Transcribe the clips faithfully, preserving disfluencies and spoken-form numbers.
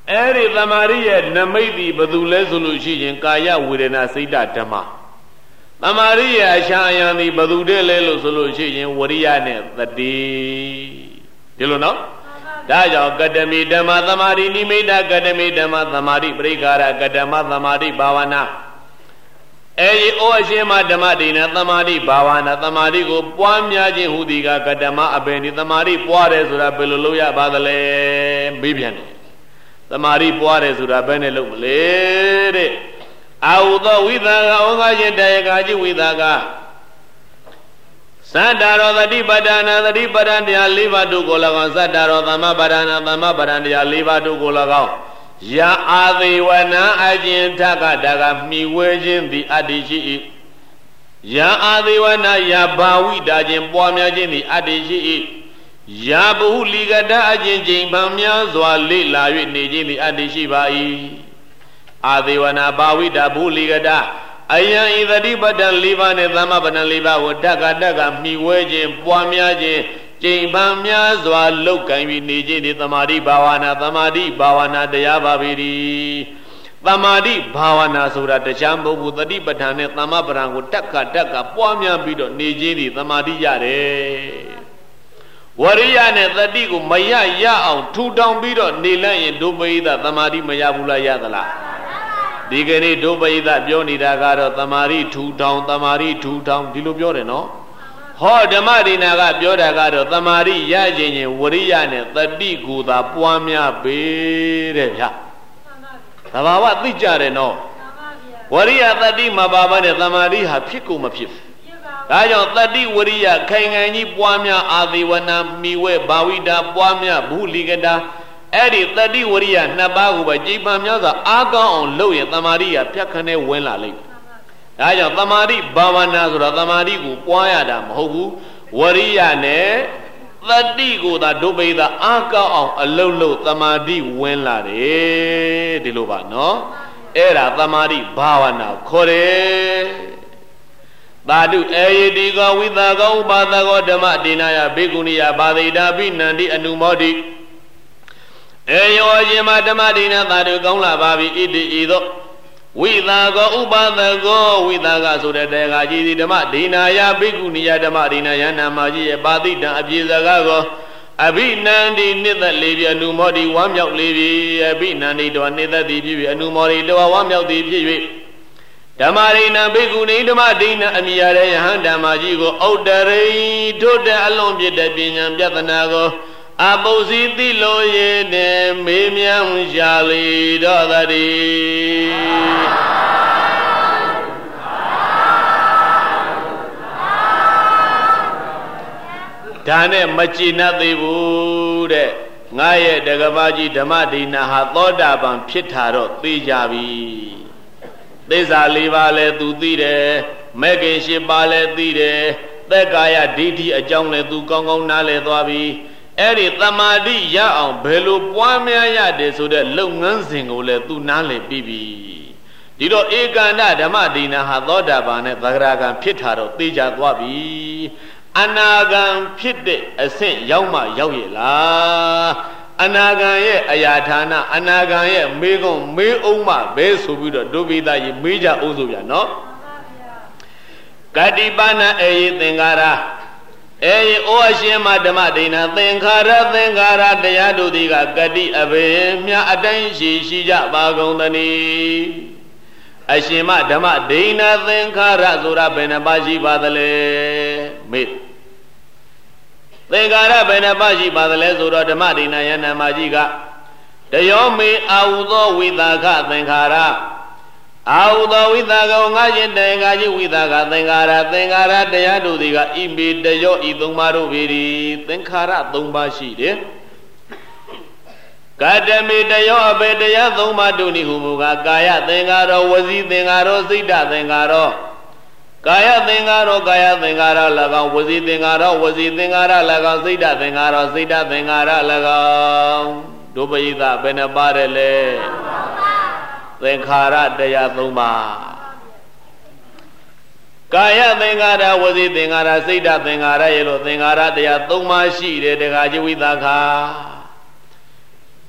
Eri Tamariya Namaidi Badule Solution Kaya Widena Sita Tama Tamariya Shayani Badudele Solution Wariane the D. You know? Daja Gadami Dama Tamari Nimeda Gadami Dama Tamari Brigara Gadama Tamari Bhavana Eri Oshima Damadina Tamari Bhavana Tamari go Puamyaji Hudiga Gadama Abeni Tamari Puare Sura Beluya Badale Bibian Tamari Puare Sura Benelum Auto Widaga Onga Yendagaji Widaga Sandaro the Dibadana, the Dibadandia Liva do Golagan, Sandaro, the Mabadana, the Mabadandia Liva do Golagan. Ya Adi Wana Ajin Taka Daga Mi Wajin the Adiji. Ya Adi Wana Yabawi Dajin Boamajin the Adiji. Yabu Ligada Ajin Jim Bamia Zwali La Nijin the Adiji Bai. Adi Wana Bawi Dabu Ligada. Aya either Dibadan Liva and Zamabadan Liva would Daga Daga Mi Wajin Boamiaji. Jambamya Zwa Loka Niji the Tamadi Bhavana Tamadi Bhavana Dayavaviri Tamadi Bhavana Sura the Jambu Budadi Batane Tamabarangu Taka Taka Puamya Bido Niji the Tamadi Yare Wariyane the Digu Maya Ya two down Bido Nila in Dubai the Tamadi Mayabula Yadala Digani Dubai that Joni Dagaro Tamari two down Tamari two down Dilubiore no Ho Damarina got Biodagado, Tamari, Yajin, Warian, the Diguda, Puamia, Bereja. Tavawa Dijare no. Waria, the Dima Baba, the Tamari, Hapiku Mapif. I don't study Waria, Kangani, Puamia, Adiwana, Miwe, Bawida, Puamia, Buligada, Eddie, the D. Waria, Nabagu, Jibamia, Aga on Loya, Tamaria, Piacane, Wella. Aja Tamari Bhavana Sura Tamari Gu Puayadam Hogu Wariyane the Digo that Dubai the Aka of a low low Tamadi Wenla de Diluba no Era Tamari Bhavana Kore Badu Eye Digo with the Go Badago Dama Dinaya Bigunia Badida Binandi Anumodi Eyo Yema Damadina Badu Gongla Babi Idi Ido Widago Ubadago Widaga so that Dagaji Dama Dinaya Bigunia Dama Dinayana Maji Badida Abizagago Abinandi Nitha Livia Numodi Wamyak Livi Abinandi do Nitha Divi Numori do Wamyak Divi Damarina Biguni Damadina Amiare Handa Majigo Odare Toda Alon Bida Binyam Yatanago Abosi Diloye de Mimiam Jali Dodari Dane Machina de Bude Naye de Gavaji Damadina Hatoda Ban Pitaro Tijavi Desa Livale Tudire Megan Shibale Tire Tegaya Didi a Jongle tu Congo Nale Dwabi Eri Tamadi Ya Belu Puamia Yade so that Lungan Singole tu Nale Bibi Dido Egana Damadina Hatoda Bane Varagan Pitaro Tija Dwabi Anagan Pite a Saint Yauma Yawila Anagan ye Ayatana Anagan ye Megon Me Oma Besubuda Dubida Meja Uzubia no Kadibana E Tengara E Oashima Damadina Tengara Tengara Dayadu Diga Gadi Abe Mia Adanshi Shija Bagondani Ashima Damadina Tengara Zura Benabaji Badale Mit Tengara Benabaji Badale Zura Damadina Yana Majiga Dayomi Audo Widaga Tengara Audo Widaga Ngaji Dengaji Widaga Tengara Tengara Dayadu Diga Imbi Dayo Idumaru Viri Tengara Dumbashi de Kadami Dayo Abedaya Dumaduni Humuga Gaya Tengaro Wazi Tengaro Sida Tengaro Gaya Tengaro Gaya Tengara Laga Wazi Tengaro Wazi Tengara Laga Sida Tengaro Sida Tengara Laga Dubaida Benabarele Tengara Daya Duma Gaya Tengara Wazi Tengara Sida Tengara Yelo Tengara Daya Duma Shi de Gaji Widaka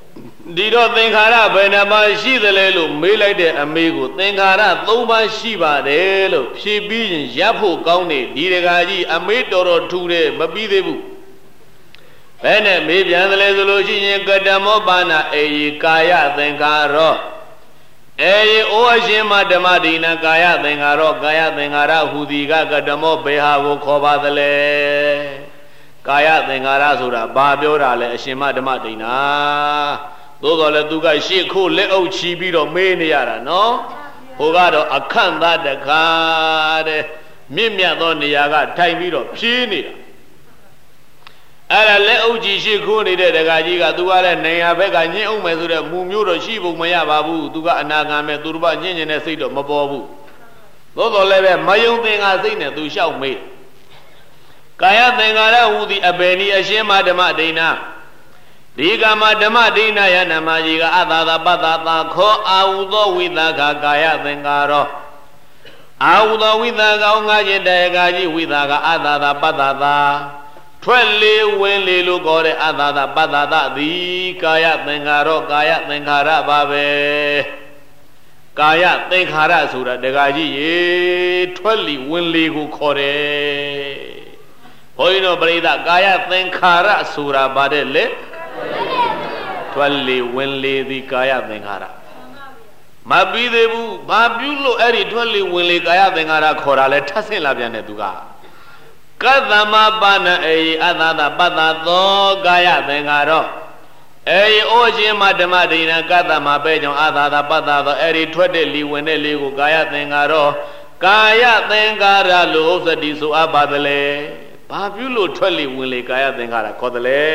ဒီတော့သင်္ခါရဘယ်နှပါးရှိသလဲလို့မေးလိုက်တဲ့အမေကိုသင်္ခါရသုံးပါးရှိပါတယ်လို့ဖြေပြီးရင်ရပ်ဖို့ကောင်းတယ်ဒီတကာကြီးအမေတော်တော်ထူတယ်မပြီးသေးဘူးဘယ်နဲ့မေးပြန်သလဲဆိုလို့ရှိရင်ကတမောပါဏအေယကာယသင်္ခါရောအေယဩအရှင်မဓမ္မဒိနာကာယသင်္ခါရောကာယသင်္ခါရဟူသည်ကကတမောဘေဟာကိုခေါ်ပါသလဲကာယသင်္ခါရဆိုတာဘာပြောတာလဲအရှင်မဓမ္မဒိနာသို့တော်လည်းသူကရှေ့ခိုးလက်အုပ်ချီပြီးတော့မေးနေရတာနော်ဟိုကတော့အခန့်သားတကားတဲ့မြင့်မြတ်သောနေရာကထိုင်ပြီးတော့ဖြေးနေတာအဲ့ဒါလက်အုပ်ကြီးရှေ့ခိုးနေတဲ့တကားကြီးကသူကလည်းနေရာဘက်ကညှင်းအောင်မယ်ဆိုတဲ့မူမျိုးတော့ရှိဖို့မရပါဘူးသူကအနာဂံမဲ့သူတို့ကညှင်းညင်တဲ့စိတ်တော့မပေါ်ဘူးသို့တော်လည်းပဲမယုံသင်္ကာစိတ်နဲ့သူလျှောက်မေးကာယသင်္ခါရဟူသည်အဘယ်နည်းအရှင်မဓမ္မဒိနာဒီကမဓမ္မဒိနာယနမကြီးကအသာသာပတ္တသာခောအာဟုသောဝိသကကာယသင်္ကာရောအာဟုသောဝိသကောငါခြင်းတေကာကြီးဝိသကအသာသာပတ္တသာထွက်လေဝင်လေလို့ခေါ်တဲ့အသာသာပတ္တသာသည်ကာယသင်္ကာရောကာယသင်္ခါရပါပဲကာယသင်္ခါရဆိုတာတကာကြီးရေထွက်လေဝင်လေကိုခေါ်တယ်ဘုန်းကြီးတို့ပရိသတ်ကာယသင်္ခါရဆိုတာဗါတဲ့လေထွက်လေဝင်လေသည်ကာယသင်္ခါရမပြီးသေးဘူးဘာပြုလို့အဲ့ဒီထွက်လေဝင်လေကာယသင်္ခါရခေါ်တာလဲထပ်ဆင့်လာပြန်တယ်သူကကသမပါဏအေအသသပတ္တသောကာယသင်္ခါရောအေဩရှင်မဓမ္မဒိနာကသမပဲကြောင့်အသသပတ္တသောအဲ့ဒီထွက်တဲ့လီဝင်တဲ့လေးကိုကာယသင်္ခါရောကာယသင်္ခါရလို့ဥစ္စတိဆိုအပ်ပါသလဲဘာပြုလို့ထွက်လေဝင်လေကာယသင်္ခါရခေါ်တယ်လဲ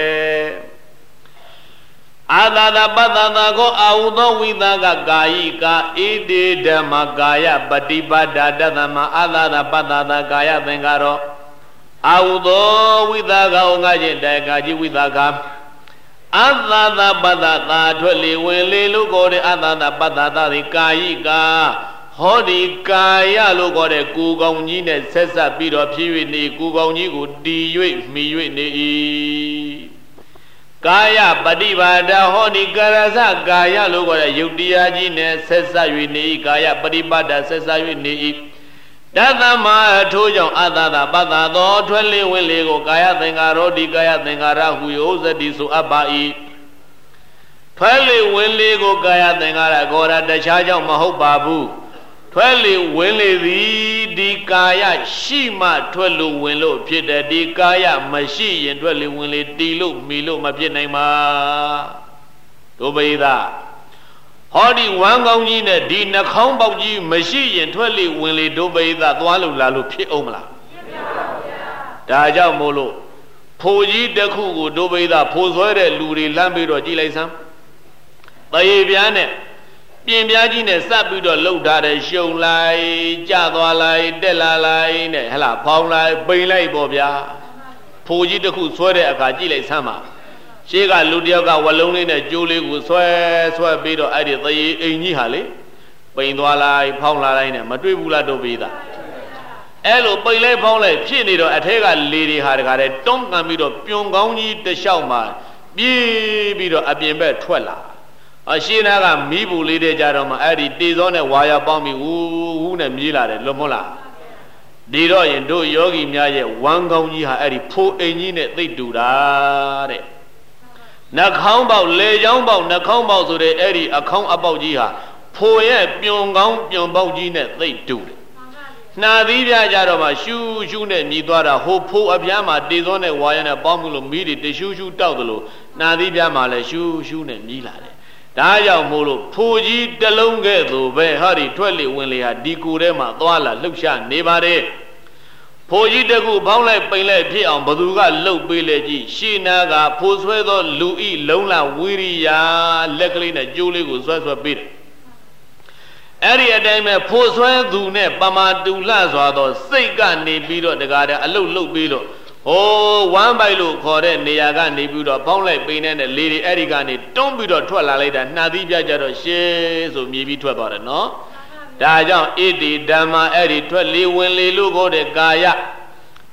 အာသာသာပတ္တသာကိုအာဟုသောဝိသကကာယိကာဣတိဓမ္မကာယပฏิပတ္တတသမအာသာသာပတ္တသာကာယသင်္ခါရောအာဟုသောဝိသကဩငါခြင်းတေကာကြီးဝိသကအာသာသာပတ္တသာထွက်လေဝင်လေလို့ခေါ်တဲ့အသာသာပတ္တသာဒီကာယိကာဟောဒီကာယလို့ခေါ်တဲ့ကိုယ်ကောင်းကြီးနဲ့ဆက်ဆက်ပြီးတော့ဖြည့်၍နေကိုယ်ကောင်းကြီးကိုတည်၍မှီ၍နေ၏ကာယပฏิပါဒဟောဒီကာရစကာယလို့ခေါ်တဲ့ယုတ်တရားကြီးနဲ့ဆက်ဆက်၍နေ၏ကာယပฏิပါဒဆက်ဆက်၍နေ၏တသမထိုးကြောင့်အသသာပတ္တသောထွက်လေဝင်လေကိုကာယသင်္ခါရောဒီကာယသင်္ခါရဟူ၍ဥစ္စတိဆိုအပ်ပါ၏ထွက်လေဝင်လေကိုကာယသင်္ခါရခေါ်တာတခြားကြောင့်မဟုတ်ပါဘူးထွက်လေဝင်လေသည်ဒီကာယရှိမှထွက်လို့ဝင်လို့ဖြစ်တယ်ဒီကာယမရှိရင်ထွက်လေဝင်လေတီလို့မီလို့မဖြစ်နိုင်ပါတို့ပိသဟောဒီဝမ်းကောင်းကြီးနဲ့ဒီနှာခေါင်းပေါက်ကြီးမရှိရင်ထွက်လေဝင်လေတို့ပိသသွားလို့လာလို့ဖြစ်အောင်မလားဖြစ်ပါဘူးဗျာဒါကြောင့်မို့လို့ဖိုကြီးတစ်ခုကိုတို့ပိသဖိုဆွဲတဲ့လူတွေလမ်းပြီးတော့ကြည်လိုက်စမ်းတရေပြားနဲ့ပြင်ပြားကြီးနဲ့စပ်ပြီးတော့လှုပ်ထားတဲ့ရှုံလိုက်ကြသွားလိုက်တက်လာလိုက်နဲ့ဟဲ့လားဖောင်းလိုက်ပိန်လိုက်ပေါ့ဗျာဖိုကြီးတစ်ခုဆွဲတဲ့အခါကြည့်လိုက်စမ်းပါရှေးကလူတယောက်ကဝလုံးလေးနဲ့ကြိုးလေးကိုဆွဲဆွဲပြီးတော့အဲ့ဒီသရေအိမ်ကြီးဟာလေပိန်သွားလိုက်ဖောင်းလာလိုက်နဲ့မတွေ့ဘူးလားတို့ပြီးသားအဲ့လိုပိန်လိုက်ဖောင်းလိုက်ဖြစ်နေတော့အထက်ကလေတွေဟာတခါတည်းတွန်းကန်ပြီးတော့ပြုံကောင်းကြီးတစ်လျှောက်မှာပြေးပြီးတော့အပြင်ဘက်ထွက်လာအရှိနာကမီးပူလေးတဲ့ကြတော့မှအဲ့ဒီတေသောနဲ့ဝါရပေါင်းပြီးဝူးဝူးနဲ့မြေးလာတယ်လွတ်မလားဒီတော့ရင်တို့ယောဂီများရဲ့ဝမ်းကောင်းကြီးဟာအဲ့ဒီဖိုးအိမ်ကြီးနဲ့သိတူတာတဲ့နှာခေါင်းပေါက်လေချောင်းပေါက်နှာခေါင်းပေါက်ဆိုတဲ့အဲ့ဒီအခေါင်းအပေါက်ကြီးဟာဖိုးရဲ့ပြုံကောင်းပြုံပေါက်ကြီးနဲ့သိတူတယ်နှာသီးပြကြတော့မှရှူးရှူးနဲ့မြည်သွားတာဟိုဖိုးအပြားမှာတေသောနဲ့ဝါရနဲ့ပေါင်းမှုလို့မီးတွေတရှူးရှူးတောက်သလိုနှာသီးပြမှာလည်းရှူးရှူးနဲ့မြည်လာတယ်ဒါကြောင့်မို့လို့ဖိုကြီးတလုံးကဲ့သို့ပဲဟာဒီထွက်လေဝင်လေဟာဒီကိုယ်ထဲမှာသွားလာလှုပ်ရှားနေပါတယ်ဖိုကြီးတကူပေါင်းလိုက်ပိန်လိုက်ဖြစ်အောင်ဘသူကလှုပ်ပေးလေကြည့်ရှင်းနာကဖိုဆွဲသောလူဤလုံးလာဝိရိယလက်ကလေးနဲ့ကြိုးလေးကိုဆွဲဆွဲပေးတယ်အဲ့ဒီအတိုင်းပဲဖိုဆွဲသူနဲ့ပမာတူလှစွာသောစိတ်ကနေပြီးတော့တကားတဲ့အလုတ်လှုပ်ပြီးတော့ဟိုဝမ်းပိုက်လို့ခေါ်တဲ့နေရာကနေပြီးတော့ပေါင်းလိုက်ပိန်နေတဲ့လေတွေအဲ့ဒီကနေတွန်းပြီးတော့ထွက်လာလိုက်တာနှာသီးပြကြတော့ရှေးဆိုမြည်ပြီးထွက်သွားတယ်နော်ဒါကြောင့်ဣတိဓမ္မအဲ့ဒီထွက်လေဝင်လေလို့ခေါ်တဲ့ကာယ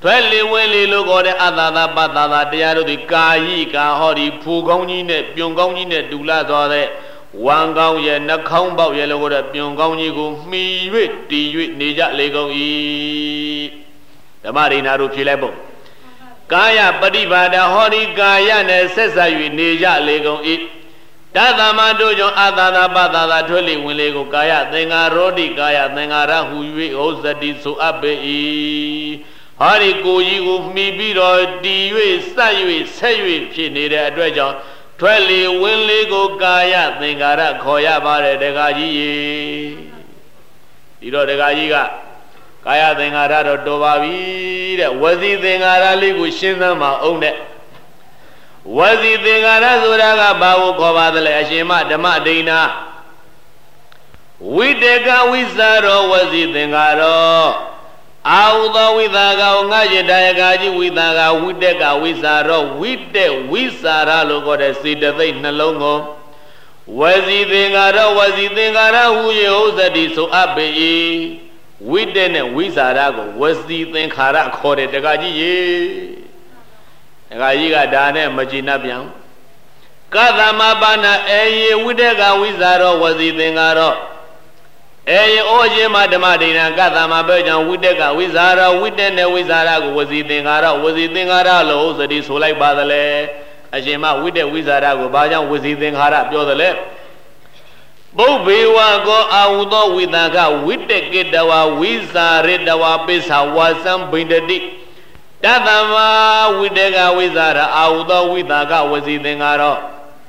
Twelve Willy look or the other Bata, the other the Kayika, Hori, Pugoni, Pyongoni, Dula, or the Wangao, Nakambo, Yellow, Pyongoni, go me with the Nija Lego E. The Marina Rupilebo Kaya, Padiva, the Hori Kaya, Necessa, Nija Lego E. Tadamado, your other Bata, Twelve Willy go Kaya, then a Rodi Kaya, then a Rahu, we also did so Abbey. Hari Goji of me be or D. Sayu, Sayu, she needed a dredger. Twelve Winley go Gaya, Ningara, Koya Bare de Gaji. You know the Gajiga Kaya Ningara Dobavi, was he Ningara Ligushinama own it? Was he Ningara Zuraga Babu Kovadale, Ashima, the Madina? We take a wizard or was he Ningaro? Although with a Gaji Diagaji with a Widega Wizaro, with the Wizara logo the seed of the Nalongo. Was he Dingara, was he Dingara who you owes so abbey? With then a Wizarago, was the thing Hara called the Gaji? Gajiga Dane Majinabian. Kadamabana, eh, Widega Wizaro was he Dingaro. Eh, Oje Madamadina, Gathama Berjan, Widega, Wizara, Widen, Wizara, was he Dingara, was he Dingara, Lows, that is so like Badale, Ajima, Wide Wizara, Bajan, was he Dingara, Piodale. Bobiwa go out with Naga, Wide Gedawa, Wizara, Redawa, Pisa, was some Bindadi. Dadama, Widega, Wizara, out with Naga, was he Dingara.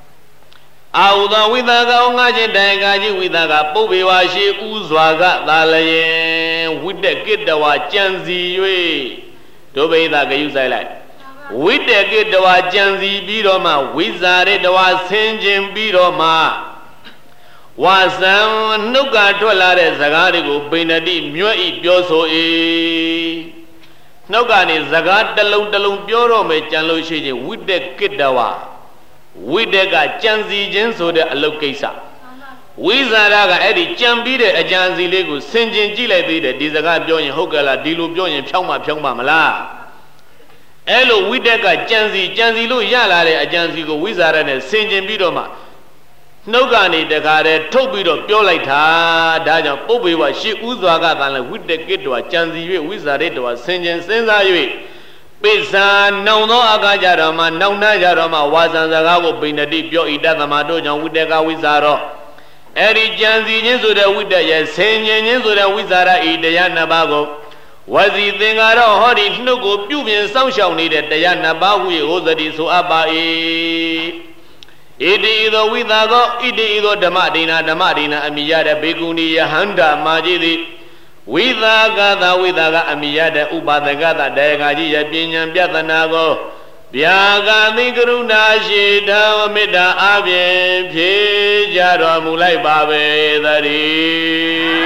Although with a Gaji Dagaji with a Bobiwashi Uzwaga Dalaye with the Gidawa Janzi way to be the Gayusai. With the Gidawa Janzi Bidoma, Wizard was Sinjin Bidoma. Was some Nuka Tolare Zagarigo Benadi Mui Bioso E. Nogani Zagat the Lundalum Bureau Mechalushi with the Gidawa. Widega Janzi Jenso de Alokesa. Wizaraga Eddie Jambide a Janzi Lego, Sinjin Gile, the Dizaga Join Hogala, Dilu Join Pyongma Pyongma Mala. Elo Widega Janzi, Janzi Lu Yala, a Janzi go Wizard and Sinjin Bidoma. Nogani de Gare, Tobido, Piolita, Daja, Pobiwa, she Uzaga, with the kid to a Janzi Wizard to a Sinjin Senza. Pisa, no, no, Agajarama, no, Najarama, was on the Gago Binadi, Pio Idamado, John Widega Wizaro. Eri Janzi, Yesuda Widaya, Senyan Yesuda Wizara, Idayana Bago. Was he Dingaro, Hori, Nugo, Pubian, Sunshine needed Diana Bagu, Ozadi, so Abai. Idi either Wizago, Idi either Damadina, Damadina, Amiyada, Beguni, Handa, Majidi. Withaga, Withaga, Amiyada, Ubadagada, Dagaji, Pinyan, Biatanago, Biaga, Nigruna, Shida, Mida, Avian, Pijaro, Mulai Babe, that is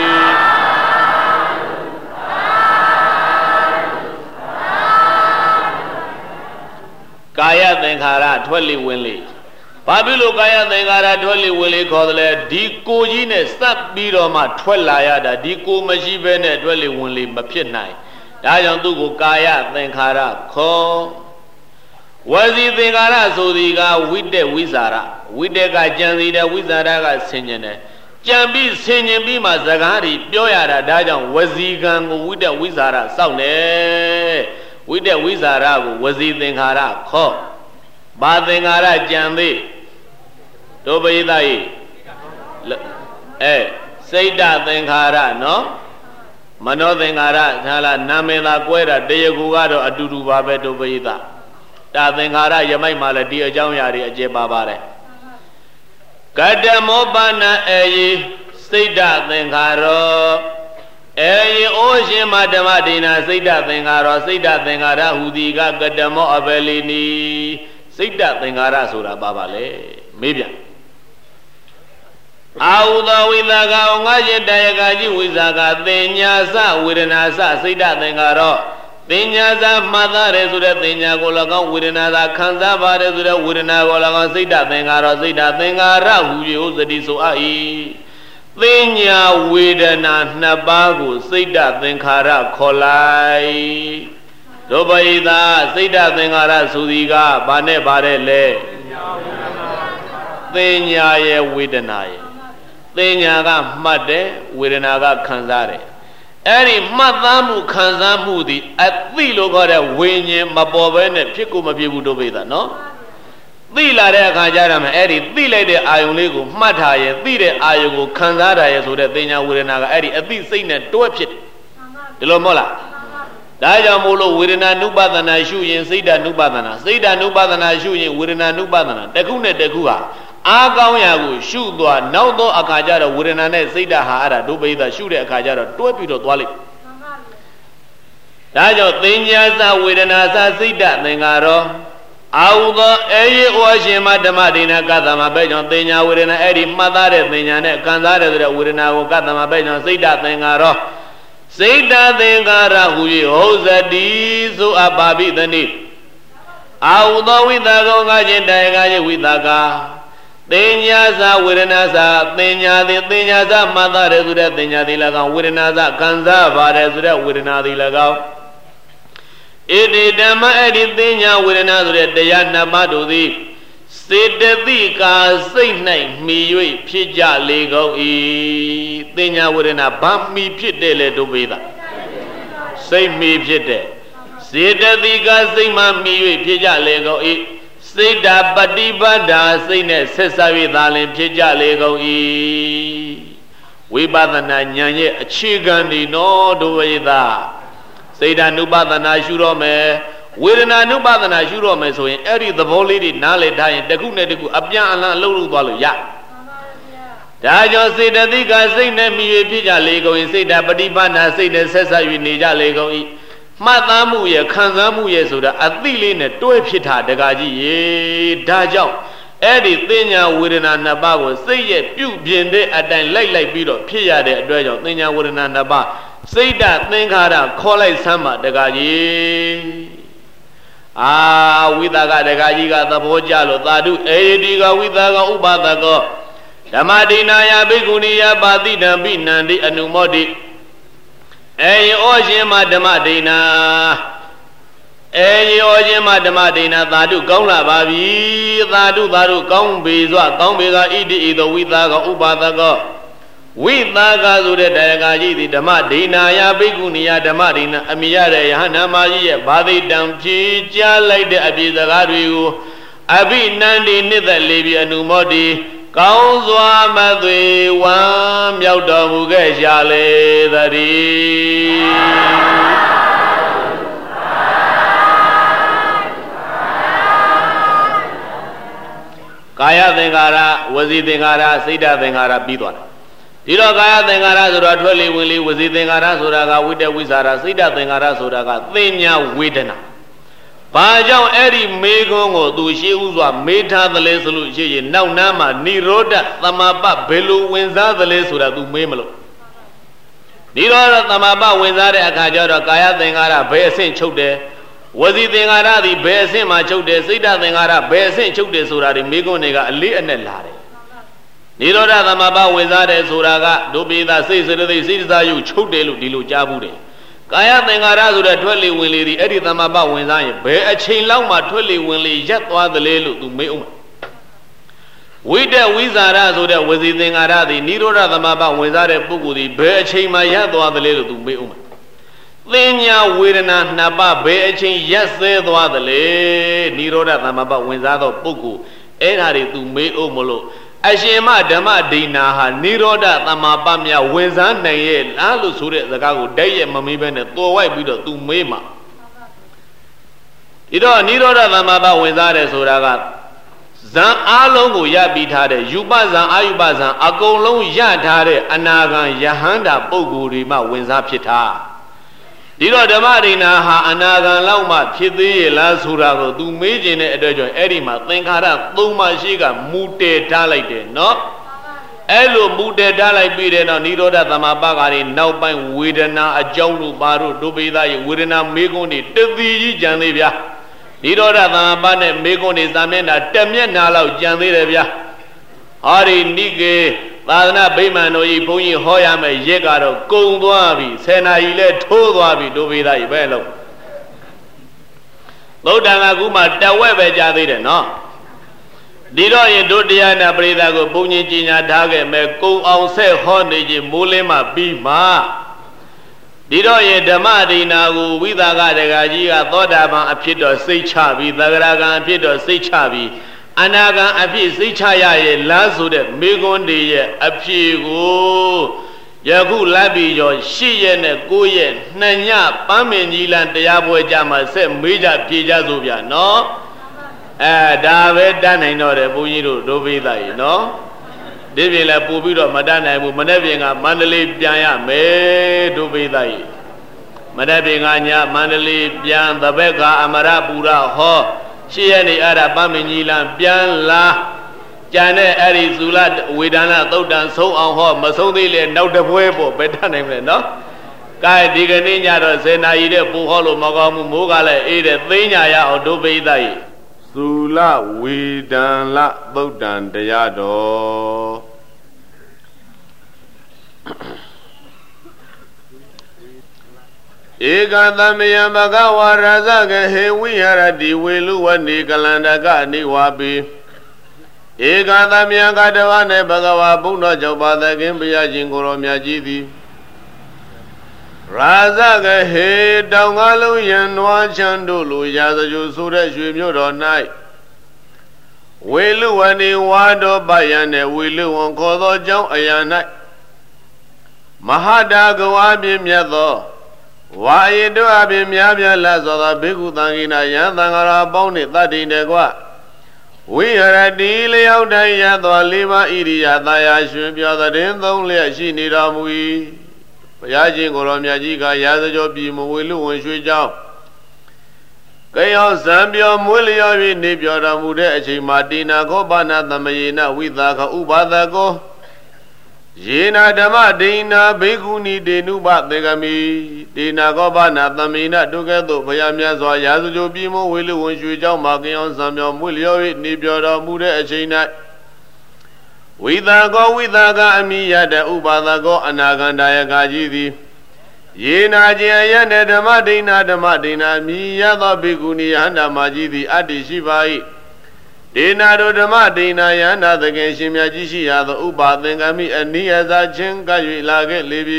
Kaya Thengara, Twelve Winley. Babilo Kaya Thengara, Twelve Willy called it Diko Gine, Sap Bidoma, Twellayada, Diko Majibene, Twelve Winley, Mapinai. Dajan Dugo Kaya Thengara, Ko. Was he Thengara, so the guy with the Wizara, with the guy Janzi, the Wizara Sinjane. Jambi Sinjan Bima Zagari, Bioyada, Dajan, was he gang with the Wizara, Saune, with the Wizara, was he Thengara, Ko. Bathengara Jambi. Tobayai Eh, Saida Thengara, no? Mano Thengara, Tala, Namela Guera, Deyagugado, Adudu Babe Tobayida. Ta Thengara, Yamai Maladi, a Jamyari, a Jebabare. Kadamobana, eh, Saida Thengaro, eh, Ocean Madamadina, Saida Thengara, Saida Thengara, Hudiga, Gadamo Avelini, Saida Thengara Sura Babale, maybe. Auda Wizaga, Ongaji Dayagaji Wizaga, Denyaza, Widenasa, Sida Thengaro, Denyaza, Mother Resuda, Denyagolaga, Widenaza, Kanzava Resuda, Widenagolaga, Sida Thengaro, Sida Thengara, who you use the Diso Ai. Denya Widena Nabagu, Sida Thengara, Kolai. ဒုပိသစိတ်ဓာတ်သင်္ခါရဆိုသည်ကဘာနဲ့ပါတယ်လဲသင်ညာရဲ့ဝေဒနာရဲ့သင်ညာကမှတ်တယ်ဝေဒနာကခံစားတယ်အဲ့ဒီမှတ်သားမှုခံစားမှုသည်အသိလို့ခေါ်တဲ့ဝိညာဉ်မပေါ်ဘဲနဲ့ဖြစ်ကိုမဖြစ်ဘူးဒုပိသနော်သိလာတဲ့အခါကျတော့မှအဲ့ဒီသိလိုက်တဲ့အာယုံလေးကိုမှတ်ထားရဲ့သိတဲ့အာယုံကိုခံစားတာရဲ့ဆိုတဲ့သင်ညာဝေဒနာကအဲ့ဒီအသိစိတ်နဲ့တွဲဖြစ်တယ်ဒီလိုမဟုတ်လားဒါကြောင့်မို့လို့ဝေဒနာနုပါဒနာရှုရင်စိတ်ဓာနုပါဒနာစိတ်ဓာနုပါဒနာရှုရင်ဝေဒနာနုပါဒနာတစ်ခုနဲ့တစ်ခုဟာအားကောင်းရာကိုရှုသွားနောက်သောအခါကျတော့ဝေဒနာနဲ့စိတ်ဓာတ်ဟာအဲ့ဒါဒုပိသရှုတဲ့အခါကျတော့တွဲပြီးတော့သွားလိမ့်ဒါကြောင့်သင်ညာစဝေဒနာစစိတ်ဓာတ်သင်္ခါရောအာဟုသောအေယေဩရှင်မဓမ္မဒိနာကသမပဲကြောင့်သင်ညာဝေဒနာအဲ့ဒီမှတ်သားတဲ့သင်ညာနဲ့ခံစားတဲ့ဆိုတဲ့ဝေဒနာကိုကသမပဲကြောင့်စိတ်ဓာတ်သင်္ခါရောစိတ်ဓာတ်သင်္ခါရဟူ၍ဟောဇတိဆိုအပ်ပါပြီသနိအာဟုသောဝိသကောငါခြင်းတိုင်ငါခြင်းဝိသကာသင်ညာစဝေဒနာစသင်ညာသည်သင်ညာစမှတ်သားတဲ့ဆိုတဲ့သင်ညာသည်၎င်းဝေဒနာစခံစားပါတယ်ဆိုတဲ့ဝေဒနာသည်၎င်းဣတိဓမ္မအဲ့ဒီသင်ညာဝေဒနာဆိုတဲ့တရားနှစ်ပါးတို့သည်စေတသိကာစိတ်၌မှီ၍ဖြစ်ကြလေကုန်၏သင်ညာဝေဒနာဘာမှီဖြစ်တယ်လေဒုပိသစိတ်မှီဖြစ်တယ်စေတသိကာစိတ်မှမှီ၍ဖြစ်ကြလေကုန်၏စိတ်ဓာပฏิပတ်ဓာစိတ်နဲ့ဆက်ဆက်၍သာလင်ဖြစ်ကြလေကုန်၏ဝိပဿနာဉာဏ်ရဲ့အခြေခံဒီနော်ဒုပိသစိတ်ဓာနုပါဒနာရှုတော့မယ်ဝေဒနာနုပါဒနာရှုတော့မယ်ဆိုရင်အဲ့ဒီသဘောလေးတွေနားလည်ထားရင်တစ်ခုနဲ့တစ်ခုအပြန်အလှန်အလုပ်လုပ်သွားလို့ရဒါကြောင့်စေတသိကစိတ်နဲ့မြည်ဖြစ်ကြလေကုန်၏စိတ်ဓာပฏิပတ်ဓာစိတ်နဲ့ဆက်ဆက်၍နေကြလေကုန်၏မှတ်သားမှုရဲ့ခံစားမှုရဲ့ဆိုတာအသိလေးနဲ့တွဲဖြစ်တာတကားကြီးရေဒါကြောင့်အဲ့ဒီသင်ညာဝေဒနာနှစ်ပါးကိုစိတ်ရဲ့ပြုပြင်တဲ့အတိုင်းလိုက်လိုက်ပြီးတော့ဖြစ်ရတဲ့အတွက်ကြောင့်သင်ညာဝေဒနာနှစ်ပါးစိတ်ဓာတ်သင်္ခါရခေါ်လိုက်စမ်းပါတကားကြီးအာဝိသကတကားကြီးကသဘောကျလို့သာဓုအေဒီကဝိသကဥပါဒကောဓမ္မဒိနာယဘိက္ခုနီယပါတိတံပိနန္တိအနုမောတိအေဩရှင်မဓမ္မဒိနာအေဩရှင်မဓမ္မဒိနာသာဓုကောင်းလာပါပြီသာဓုသာဓုကောင်းပြီစွာကောင်းပြီကဣတိဣသောဝိသကဥပါဒကောဝိသကဆိုတဲ့တရားကာကြီးသည်ဓမ္မဒိနာယဘိက္ခုနီယဓမ္မဒိနာအမိရတဲ့ယဟန္တာမကြီးရဲ့ဘာသိတံဖြေကြားလိုက်တဲ့အပြေစကားတွေကိုအဘိနန္တိနှစ်သက်လေးပြီးအနုမောတိကောင်းစွာမသွေဝမ်းမြောက်တော်မူခဲ့ရှာလေသတည်းကာယသင်္ခါရဝစီသင်္ခါရစိတ်ဓာတ်သင်္ခါရပြီးသွားတယ်ဒီတော့ကာယသင်္ခါရဆိုတော့ထွက်လေဝင်လေဝစီသင်္ခါရဆိုတာကဝိတ္တဝိသရာစိတ်ဓာတ်သင်္ခါရဆိုတာကသင်ညာဝေဒနာဘာကြောင့်အဲ့ဒီမေခွန်းကိုသူရှေးဥစွာမေးထားသလဲဆိုလို့ရှိရင်နောက်နားမှာនិရောဓသမပဘယ်လိုဝင်စားသလဲဆိုတာသူမေးမလို့និရောဓသမပဝင်စားတဲ့အခါကျတော့ကာယသင်္ခါရဘယ်အဆင့်ချုပ်တယ်ဝစီသင်္ခါရသည်ဘယ်အဆင့်မှာချုပ်တယ်စိတ်ဓာတ်သင်္ခါရဘယ်အဆင့်ချုပ်တယ်ဆိုတာဒီမေခွန်းတွေကအလေးအနက်လာတယ်និရောဓသမပဝင်စားတယ်ဆိုတာကဒုပိသစိတ်စရသိစိတ်စားယုချုပ်တယ်လို့ဒီလိုကြားဘူးတယ်ကာယသင်္ခါရဆိုတဲ့ထွက်လေဝင်လေဒီအဲ့ဒီသမပဝင်စားရင်ဘယ်အချိန်လောက်မှထွက်လေဝင်လေရက်သွားသလဲလို့သူမေးအောင်ဝိတ္တဝိဇာရဆိုတဲ့ဝစီသင်္ခါရသည်និရောဓသမပဝင်စားတဲ့ပုဂ္ဂိုလ်ဒီဘယ်အချိန်မှရက်သွားသလဲလို့သူမေးအောင်သင်ညာဝေဒနာနှစ်ပါးဘယ်အချိန်ရက်စဲသွားသလဲនិရောဓသမပဝင်စားသောပုဂ္ဂိုလ်အဲ့ဒါတွေသူမေးအောင်မလို့အရှင်မဓမ္မဒိနာဟာនិရောဓသမပမြဝင်စားနိုင်ရဲ့လားလို့ဆိုတဲ့စကားကိုတိုက်ရဲ့မမေးဘဲနဲ့တော်ဝိုက်ပြီးတော့သူမေးမှာဒီတော့និရောဓသမပဝင်စားတယ်ဆိုတာကဇံအားလုံးကိုရပြီးထားတဲ့ယူပဇံအာယုပဇံအကုန်လုံးရထားတဲ့အနာဂံယဟန္တာပုဂ္ဂိုလ်တွေမှဝင်စားဖြစ်တာဒီတော့ဓမ္မဒိနာဟာအနာဂံလောက်မှဖြစ်သေးရဲ့လားဆိုတာကိုသူမေးခြင်းတဲ့အတွက်ကြောင့်အဲ့ဒီမှာသင်္ခါရသုံးပါးရှိကမူတည်ထားလိုက်တယ်နော်အဲ့လိုမူတည်ထားလိုက်ပြီးတဲ့နောက်និရောဓသမပကတွေနောက်ပိုင်းဝေဒနာအကြောင်းတို့ပါတို့ဒုပိသရဲ့ဝေဒနာမေကုန်းတွေတသီကြီးကြံသေးဗျာនិရောဓသမပနဲ့မေကုန်းတွေစာမျက်နှာတက်မျက်နှာလောက်ကြံသေးတယ်ဗျာဟောဒီနိကေသာသနာဗိမာန်တို့ဤဘုန်းကြီးဟောရမယ်ရက်ကတော့ကုံသွားပြီဆယ်နာရီလဲထိုးသွားပြီဒုပိသကြီးပဲလို့သုဒ္ဓံကကူမှတဝက်ပဲကြာသေးတယ်နော်ဒီတော့ရင်တို့တရားနာပရိသတ်ကိုဘုန်းကြီးကြီးညာထားခဲ့မယ်ကုံအောင်ဆက်ဟောနေခြင်းမိုးလင်းမှပြီးမှဒီတော့ရင်ဓမ္မဒိနာကိုဝိသကတက္ကကြီးကသောတာပန်အဖြစ်တော်စိတ်ချပြီးသဂရကံအဖြစ်တော်စိတ်ချပြီးအနာဂံအဖြစ်စိတ်ချရရဲ့လားဆိုတဲ့မေကွန်းတွေရဲ့အဖြစ်ကိုယခုလက်ပြီးကျော်ရှစ်ရက်နဲ့ကိုးရက်နှစ်ညပန်းမင်ကြီးလန်တရားပွဲကြမှာဆက်မေးကြပြေကြစို့ဗျာနော်အဲဒါပဲတတ်နိုင်တော့တယ်ဘုန်းကြီးတို့ဒုပိသရေနော်ဒီပြင်လည်းပို့ပြီးတော့မတတ်နိုင်ဘူးမနေ့ပြင်ကမန္တလေးပြန်ရမယ်ဒုပိသရေမနေ့ပြင်ကညမန္တလေးပြန်သဘက်ကအမရပူရဟောရှစ်ရက်နေအဲ့ဒါပန်းမင်ကြီးလန်ပြန်လာကျန်တဲ့အဲ့ဒီဇူလဝေဒနာသုတ်တန်ဆုံးအောင်ဟောမဆုံးသေးလေနောက်တစ်ပွဲပေါ့ပဲတတ်နိုင်မလဲနော်ကဲဒီကနေ့ညတော့စေနာရီတဲ့ပူဟောလို့မကောင်းဘူးမိုးကလည်းအေးတဲ့သိညာရအောင်ဒုပိသရေဇူလဝေဒန်လသုတ်တန်တရားတော်ဧကသမယံဘဂဝါရဇဂဟေဝိဟရတိဝေလူဝနေကလန္တကနိဝါပိဧကသမယံကတဝနေဘဂဝါဘုန်းတော်ကြောင့်ပါသခင်ဘုရားရှင်ကိုရောမြတ်ကြီးသည်ရာဇဂဟေတောင်ကားလုံးရန်နွားချမ်းတို့လိုရာဇဂျုဆိုတဲ့ရွှေမြို့တော်၌ဝေလူဝနေဝါတော်ပယံနဲ့ဝေလူဝံခေါ်သောကြောင့်အရာ၌မဟာတာကဝါပြင်းမြတ်သောဝါယေတို့အပြင်များပြားလာသောသောဘေကုသံဃိနာယံသံဃာရာပေါင်းနှင့်တတ္တိတေကွဝိဟရတိလျောက်တိုင်ရသောလေးပါးဣရိယာသာယာရှင်ပြောတဲ့သုံးလျက်ရှိနေတော်မူ၏ဘုရားရှင်ကိုယ်တော်မြတ်ကြီးကရာဇကြောပြည်မဝေလူဝင်ရွှေကြောင်းကယောဇံပြောမွေးလျော်၍နေပြောတော်မူတဲ့အချိန်မှာတိနာခောပါဏသမယေနဝိသခဥပါဒကောယေနာဓမ္မဒိနာဘေကုဏီတေနုပသေကမိတေနာကောပါဏသမေနတုကဲ့သို့ဘုရားမြတ်စွာရာဇကြိုပြည်မဝေလူဝင်ရွှေကြောင်းမှာကယောဇံပြောမွေးလျော်၍နေပြောတော်မူတဲ့အချိန်၌ဝိသကောဝိသကအမိယတဥပါဒကောအနာဂန္တယကကြီးသည်ယေနာကျေယနဲ့ဓမ္မဒိနာဓမ္မဒိနာမိယသောဘေကုဏီယန္တာမကြီးသည်အတ္တိရှိပါ၏ဒေနာတို့ဓမ္မဒိနာယန္တာသခင်ရှင်မြတ်ကြီးရှိရသောဥပါသင်္ကမိအနိယသာချင်းက၍လာခဲ့လေပြီ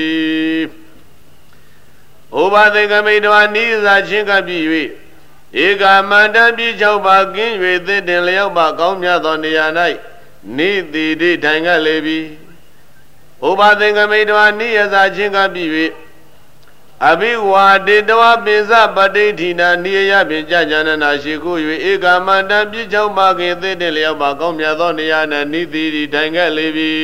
ဥပါသင်္ကမိတော်အနိယသာချင်းကပြီ၍ဧကမန္တပြည်၆ပါးကင်း၍သင်တင်လျောက်ပါကောင်းမြတ်သောနေရာ၌နိတိတိထိုင်ခဲ့လေပြီဥပါသင်္ကမိတော်အနိယသာချင်းကပြီ၍အဘိဝါဒေတဝပိစပဋိဋ္ဌိနာနိယပင်ကြကြနနာရှိခု၍ဧကမန္တပြည့်ချောင်းပါခင်သိတဲ့လျောက်ပါကောင်းမြတ်သောနေရာ၌နိတိတိထိုင်ခဲ့လေပြီ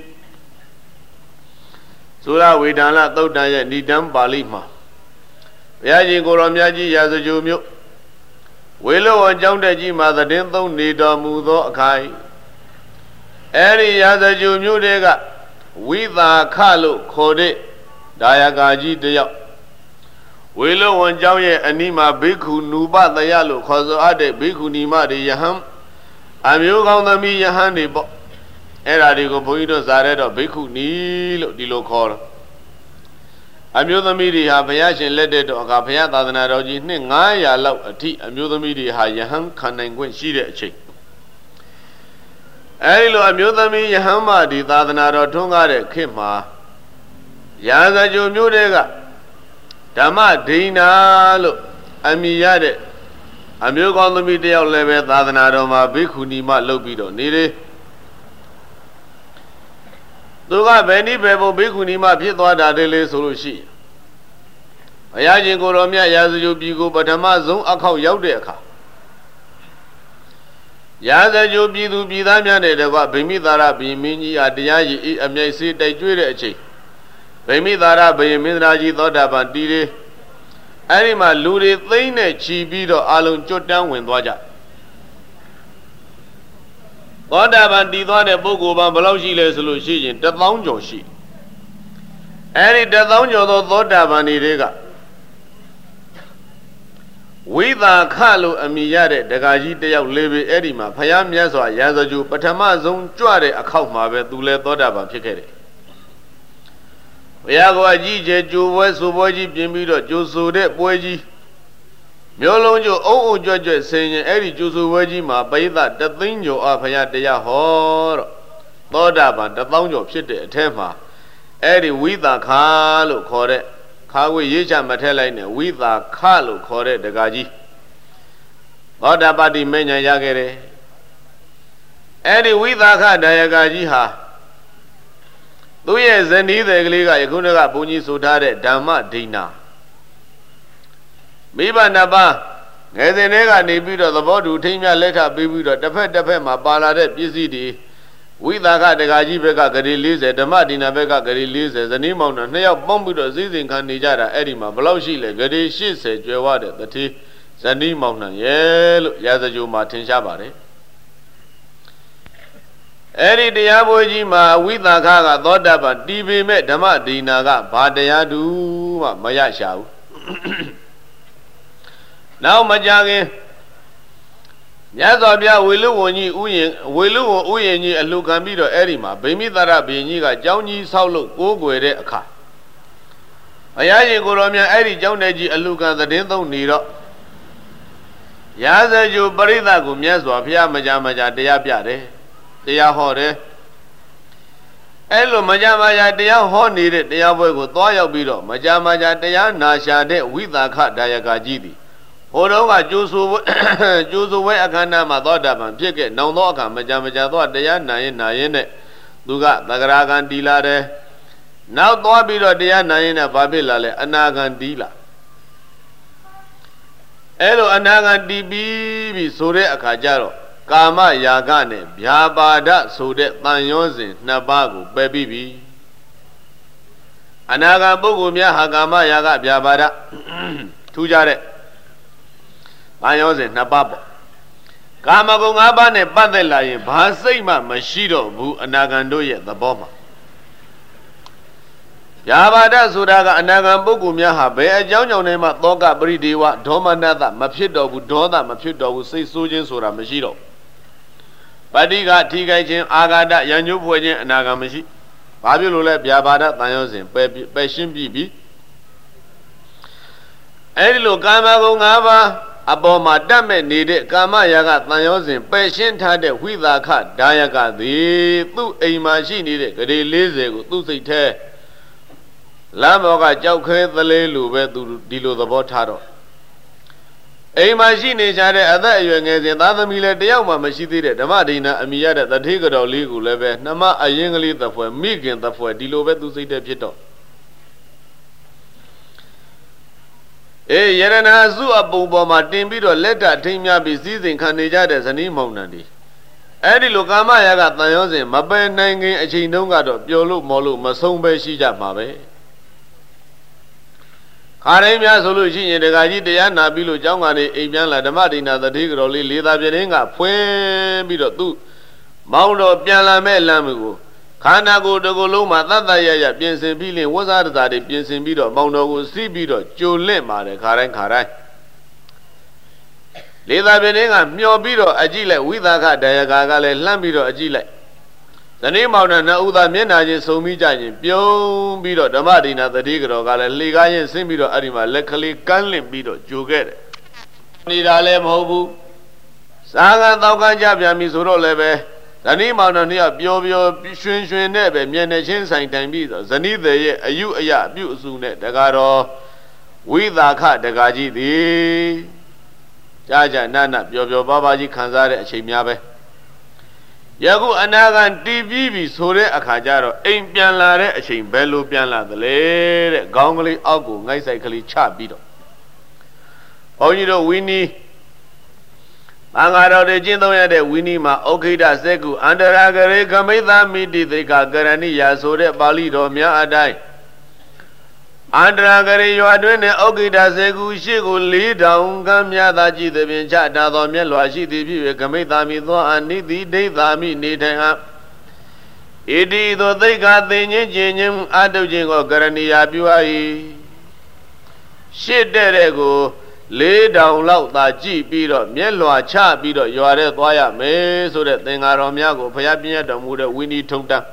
သုရဝေဒန်လသုတ်တန်ရဲ့ဏိဒံပါဠိမှာဘုရားရှင်ကိုယ်တော်မြတ်ကြီးရာဇဂျိုမြို့ဝေလောဝကျောင်းတက်ကြီးမှာသတင်းသုံးနေတော်မူသောအခိုင်အဲဒီရာဇဂျိုမြို့တွေကဝိသာခလို့ခေါ်တဲ့ဒါယကာကြီးတယောက်ဝေလောဝန်ကျောင်းရဲ့အနီးမှာဘိက္ခုနူပတယလို့ခေါ်ဆိုအပ်တဲ့ဘိက္ခုနီမတွေယဟန်အမျိုးကောင်းသမီးယဟန်တွေပေါ့အဲ့ဓာတွေကိုဘုန်းကြီးတို့ဇာတဲ့တော့ဘိက္ခုနီလို့ဒီလိုခေါ်တော့အမျိုးသမီးတွေဟာဘုရားရှင်လက်တဲ့တော့အခါဘုရားသာသနာတော်ကြီးနှစ်ငါးရာလောက်အထိအမျိုးသမီးတွေဟာယဟန်ခံနိုင်ခွင့်ရှိတဲ့အချိန်အဲဒီလိုအမျိုးသမီးယဟန်မဒီသာသနာတော်ထွန်းကားတဲ့ခေတ်မှာရာဇကြိုမျိုးတွေကဓမ္မဒိနာလို့အမည်ရတဲ့အမျိုးကောင်းသမီးတယောက်လည်းပဲသာသနာတော်မှာဘိက္ခုနီမလုပ်ပြီးတော့နေတယ်သူကဘယ်နည်းပဲဘိက္ခုနီမဖြစ်သွားတာတည်းလေဆိုလို့ရှိရင်ဘုရားရှင်ကိုယ်တော်မြတ်ရာဇကြိုပြည်ကိုပထမဆုံးအခောက်ရောက်တဲ့အခါရာဇကြိုပြည်သူပြည်သားများနဲ့တကွဗိမိသာရဘိမင်းကြီးအားတရားရည်အမြိုက်စေးတိုက်ကျွေးတဲ့အချိန်ဗိမိသာရဘိမင်းသားကြီးသောတာပန်တည်တယ်အဲ့ဒီမှာလူတွေသိမ့်နဲ့ချီပြီးတော့အလုံးကြွတန်းဝင်သွားကြသောတာပန်တည်သွားတဲ့ပုဂ္ဂိုလ်ပန်ဘယ်လောက်ရှိလဲဆိုလို့ရှိရင်တစ်သောင်းကျော်ရှိအဲ့ဒီတစ်သောင်းကျော်သောသောတာပန်တွေကဝိသာခလို့အမည်ရတဲ့ဒကာကြီးတယောက်လေးပဲအဲ့ဒီမှာဖယားမြတ်စွာရာဇကြိုပထမဆုံးကြွတဲ့အခောက်မှာပဲသူလည်းသောတာပန်ဖြစ်ခဲ့တယ်ဘုရားကအကြီးကျယ်ကြိုးပွဲဆိုပွဲကြီးပြင်ပြီးတော့ကြိုးဆိုတဲ့ပွဲကြီး Myolonjo o judge saying Eddie Jusu Wajima Baida the thing you are Payatia Hor Lodaban the Longo of Shit Tempa Eddie with a Kalu Kore Kawi Yisha Matelane with a Kalu Kore the Gaji Lodabadi Menya Yagere Eddie with a Kadayagajiha two years and either Gliga Yakunaga Buni Sudare Dama Dina Biba Naba, as a nega Nibido, the body take me a letter, baby, the Pet de Pema, Balade, P C D, with the Gaji Vega Garilis, the Martina Vega Garilis, the Nimon, and they are Bombudo, Zizing Canijara, Edima, Blaushile, Gadi, she said, Jawade, the tea, Zani Mountain, Yellow, Yazaju Martin Shabari. Eri Diabojima, with the Gaga, Dodaba, D B met Dama Dinaga, Badayadu, Mayashau. Now, Majagi Yazabia will only Willu Uyeni and Lucambido Erima, Bemidara Beniga, Johnny Saulo, Gogwere a car. Ayaji Goromia Eri Joneji and Luca the Dento Niro Yaza you Barida Gumiazo, Pia Majamaja de Abiade, de Ahore Elo Majamaya de Ahon needed the Avogo, Toya Bido, Majamaja de Nasha de with a cat Diagajidi. Odoga Jusu Jusu way Akana Madodaman, Picket, no Noka, Majamaja, Diana in Nayene, Duga, Nagaragan Dila. Now Tobido Diana in a Babilale, Anagan Dila. Elo Anagan Dibi, Sure Akajaro, Kama Yagane, Biabada, Sude, Tanyozin, Nabago, Baby. Anaga Bogumia Hagama Yaga Biabada, Tujare. Ayose Nababo Kamago Abane Badela, Basima, Mashido, Bu Anagando yet the bomber. Yabada Sudaga Anagan Bogumia Habe, a young name at Loga Bridiwa, Domanada, Mapido, Budona, Mapido, will say Sujin Sura Mashido. Badiga, Tigajin, Agada, Yanu Puene, and Agamashi, Babylula, Biabada, Tayozin, Bashim Bibi Edilo Kamago Aba. Aboma dame needed Kama Yaga Tayozin, patient had a wither cat, Diaga, the two a machine needed, Gade Lize, Lucy Te Lamoga Jauke, the Lelu, where to Dilo the Botaro. A machine is at other young as another million de Yama machine, the Madina, and Miada, the Tigger legal level, Nama, a young leader for Megan, the for Dilo, where to see the Pito. Eh, Yerana Zu Abuba Martimbido letter Timia be seizing Candidates and Imonandi. Eddie Lukama Yaga Tayozin, Mabe Nangi, a Chinungado, Yolu Molu, Masombe Shija Mabe. Karemia solution, the Gaji de Yana Bilu Jangani, Ibiana, the Martina, the Tigro, Lida Berenga, Puen Bido Tu, Maundo Piala Melamigo. Kanago de Goloma, Tata Yaya, Piensen Billy, was out of that, Piensen Bido, Mono, Sibido, Jolema, the Karen Karai. Leda Benega, Mio Bido, Agile, Witaka, Diagale, Lambido, Agile. The name of the Nauda Menaje, so Mijay, Pio Bido, the Martina, the Tigro, Gale, Ligayan, Simbido, Arima, Lekali, Kanlim Bido, Juget. Nidalem Hobu Saga Tauka Jabia Misuro Leve. The name of the near Biobio, Shun Shun Nebe, Mianachin Saint Tambido, Zani the you a ya, Busune, the Garo, with the cat, the Gaji, the Jaja Nana, Biobio Babaji Kanzare, Chimiabe. Yagu Anagan T V, Sore Akajaro, Ain Pianlare, a chain Bellu Pianla, the lady, Gongli Agu, Niceally Chabido. Only the Winnie. Angaro de Jindoya de Winima, Okida Seku, under Agare, Kameda Midi, the Gagarani, Yasore, Balido, Mia Adai. Under Agare, you are doing it, Okida Seku, Shigu, Lee down, Gamia, Daji, the Vincha, Dado, Meloashi, the Kameda Mido, and Nidi, De Dami, Nitan up. Idi, though they got the Nijim, Adojing or Garani Abuai. Shit, there go. Lay down loud that G Peter, Mielo, Cha Peter, you are at Waya, me so that thing are on Yago, Payapia, the Muda, Winnie Tonta.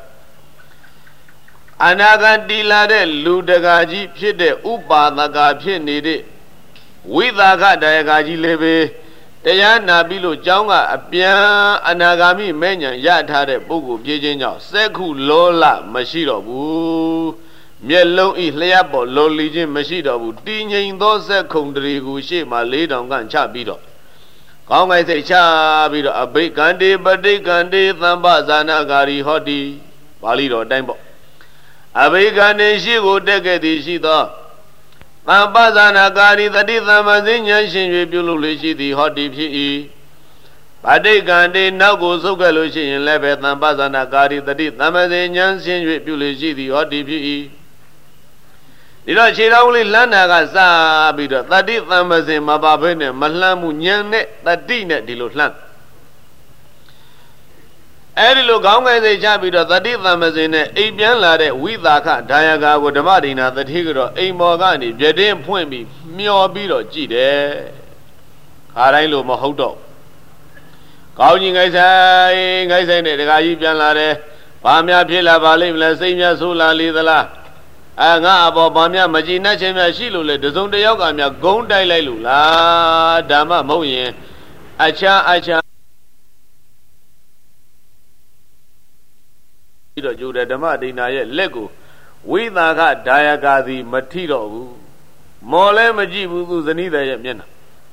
Anagan Dila de Ludagaji, Pide, Upa, Naga, Pinidi. Withaka Dayagaji Lebe, Dayana Bilo Jonga, a pian, Anagami Menya, Yata, Bugu, Pijinja, Seku Lola, Mashiro, Woo, Mielo is Leabo, Lowly Jim Mashiro, Ding those secondary who shape my lead on Gan Chabido. Kong I say Chabido, a big candy, but they candy, Thamba Zana Gari Hoti, Balido Dambo. A big candy, she would take it, she thought. Thambazana Gari, the Dithamazinian, she rebulishi, the Hoti P. Bade Gandhi now goes so galushi in Lebet, Thambazana Gari, the Dithamazinian, she rebulishi, the Hoti P. Did not she only Lanagasa, Bida, the Dithamazin, Mababene, Malamu, Yane, the Dina Dilulan. Every look on as a chabida, the Dithamazin, Abian Lade, Withaka, Diaga, with the Madina, the Tigro, A Morgani, Jedem Point me, Mio Bido, Gide, Arailo Mahoto. Calling I say, I say, the Gayipian Lade, Pamia Pila Valim, La Samia Sula Lidala. Anga Bamia Magina Chema Shilule, the Zone de Yogamia, Gonda Lula, Dama Moye, Acha Acha. Judah Damadina Lego, with Naga Diagadi Matiro, Mole Majibu Zanida Yamena.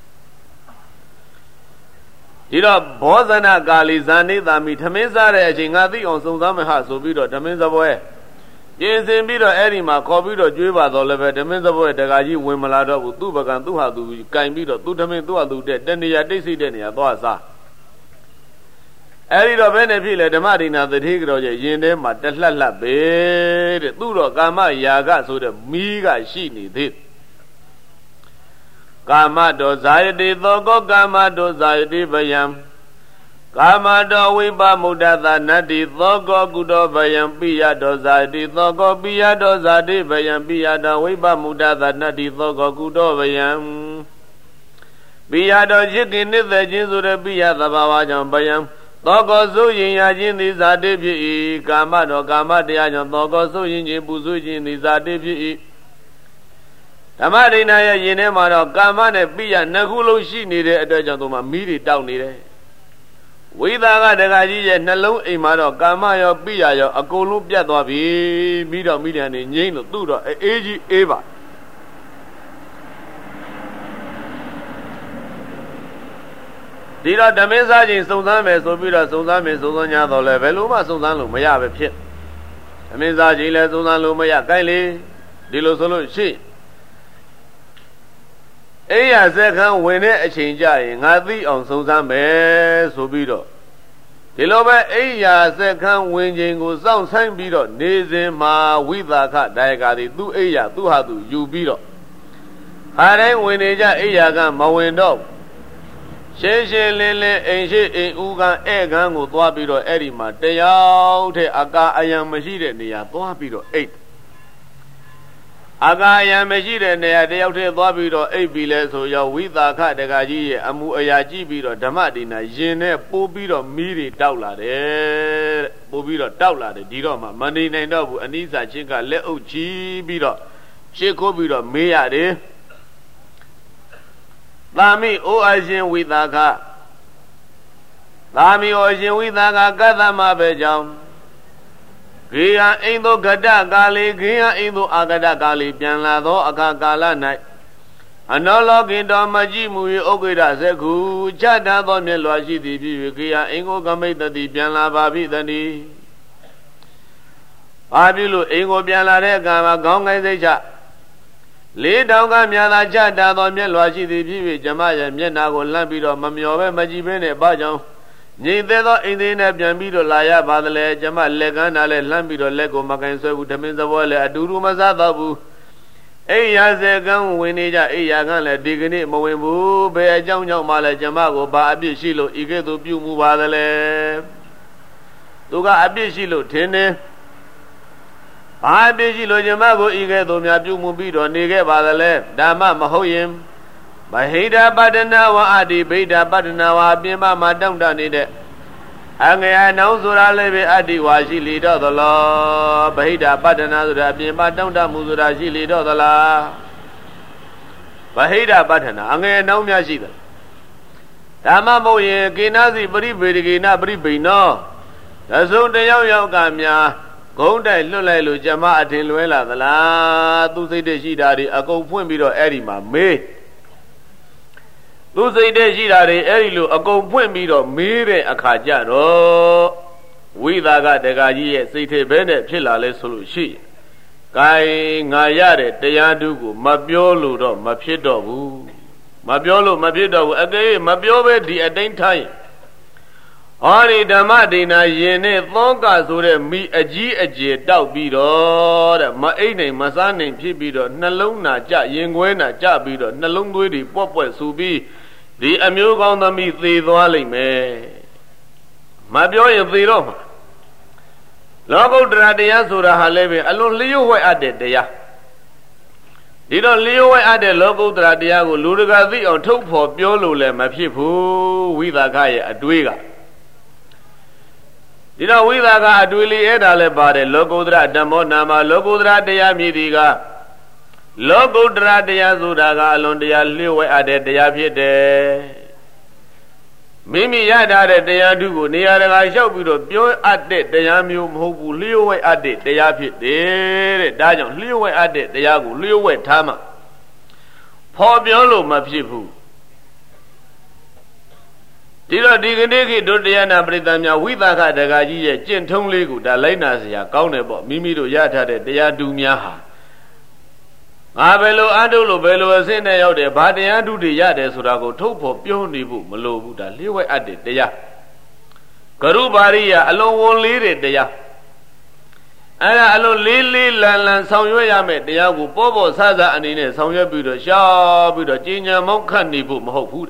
Did a Bozana Galizani, the Mitameza, Jingadi on Suzamaha, Sobido, Tameza Boy. Yes, in Bido Erima, Cobido, Juba, the Levet, the Menzaboy, the Gaji, Wimalado, Tubakan, Tuhadu, Kaimido, Tutamin, Tuadu, Denia, Desi, Denia, Boasa. Erido Benefile, the Marina, the Tigro, Yende, Matella, Bed, Duro, Gama, Yaga, so the Miga Shini did. Gama do Zaydi, Thogo, Gama do Zaydi, Bayam. Gama do Wiba Mudada, Nadi, Thogo, Gudo, Bayam, Pia do Zaydi, Thogo, Pia do Zadi, Bayam, Pia do Wiba Mudada, Nadi, Thogo, Gudo, Bayam. Pia do Jikin, the Jinsu, the Pia, the Bawajam, Bayam. Togo Suyin Yajin is a debut, Gamado Gamadian, Togo Suyin, Buzuin is a debut. Tamarina Yinemano, Gamane, Pia, Nagulo, she needed a gentleman, meet down here. With the Gaji and Nalo, Imano, Gamayo, Pia, a Colupia, Mido Million in Jane, Tudo, Agi Eva. Dira the message in Suzame, Sobira, Suzame, Suzania, the Leveluma, Suzan Lumaya, the pit. The message in Suzan Lumaya, Kaili, Dilo Solo, she. Aya second when a change in Hadi on Suzame, Sobido. Diloba Aya second when Jingo sound San Bido, Nizima, Withaka, Diagadi, do Aya, do Hadu, you Bido. Hare when Aja Ayagan, my window. Sheshe Lele, Ancient in Ugan, Egan, or Dwabido, Edima, they out, Aga, I am Majid, near Dwabido, eight. Aga, I am Majid, near the out of Dwabido, eight bills, so your with the cat, the Gaji, Amu Ayajibido, Damadina, Jene, Bobido, Miri, Daula, Bobido, Daula, the Diroma, Money, Nando, Anisa, Chica, Leo, Chibido, Chicobido, Mea, Lami o Asian with Naga. Lami o Asian with Naga, Gadama Bejam. Gia Indo Gada Gali, Gia Indo Agada Gali, Pianlado, Agagala night. Analog in Damajimu, Ogida Zeku, Chada Bonneloji, the Gia Ingo Gameta, the Pianla Babi, the knee. Babilu, Ingo Pianla, Gama, Gonga, Deja. Lay down Gamiana Jada on Meloji, the Pivi, Jamaya, Menago, Lambido, Mamio, Majibene, Bajon. Neither in the Nabiambido, Laya, Badale, Jama, Leganale, Lambido, Lego, Macanso, with the Mizavole, Aduru Mazababu. Aya Zegan, Winija, Ayagan, Dignity, Moembu, Bear Jam Mala, Jamago, Babi Shilo, Igeto, Pumu, Badale. Tuga Abishilo, Tene. I be Jamago, Igeto, Miabu Mubido, Nige, Badale, Dama, Mahoyim. Bahida Badanawa Adi, Beda Badanawa, Bima, Madame Danide. Angay now Zura Leve Adi, Waji leader the law. Bahida Badana, Bima, Danda Muzura, Gili, the law. Bahida Batana, Anga no Mashida. Dama Moye, Ginazi, Bri Bigina, Bri Bino. The Zone de Yogamia, Gonda, Lulu, Jama, Atiluela, the La, Tuzi de Shidari, a go Pumbiro Erima, me. Tuzi de Shidari, Erilu, a go Pumbiro, Mire, a Kajano. We that got the Gaji, City Bennett, Chilla, Solution. Kai Ngayare, Deyandugu, Mabiolo, Mapido, Mabiolo, Mabido, again, Mabiobe, the Adain time. Ori Damadina, Yene, Thonga, Sure, me, a G, a G, Dao Bido, Maene, Masane, Pibido, Naluna, Ja, Yingwena, Jabido, Nalungui, Popo, Subi, the Amug on the meat, the Wally, me. Mabio, the Roma. Logo Dradia Sura Haleve, alone Leo added there. Did not Leo added logo Dradiago, Lugazi on top for Biolule, Mapipu, with a guy at Dwiga. Did not with a guy at Willy Edale Bade, Logo Dramonama, Logo Dradia Midiga, Logo Dradia Zuraga, alone the Leo added the Yapide. Mimi Yada de Yadugo, near I shall be the pure at it, the Yamu, who Leo at it, the Yapit, the Dajon, Leo at it, the Yago, Leo Tama. Poor Biolo, my people. Did not dig a dig to Diana Britannia with a cat, the Gaji, Gentle Ligu, the Lenasia, Countable, Mimi to Yata, the Yadumia. Avelo Adolo Bello is in the other, but the Adu de Yade Surago, Topo, Pionibu, Malo, the Liwe added the Ya. Karubaria alone won't lead it the Ya. And alone Lily Land Sonya met the Yagu Bobo Saza and in a Sonya Buddha Shaw, Buddha Ginia Monkani Boom Hope.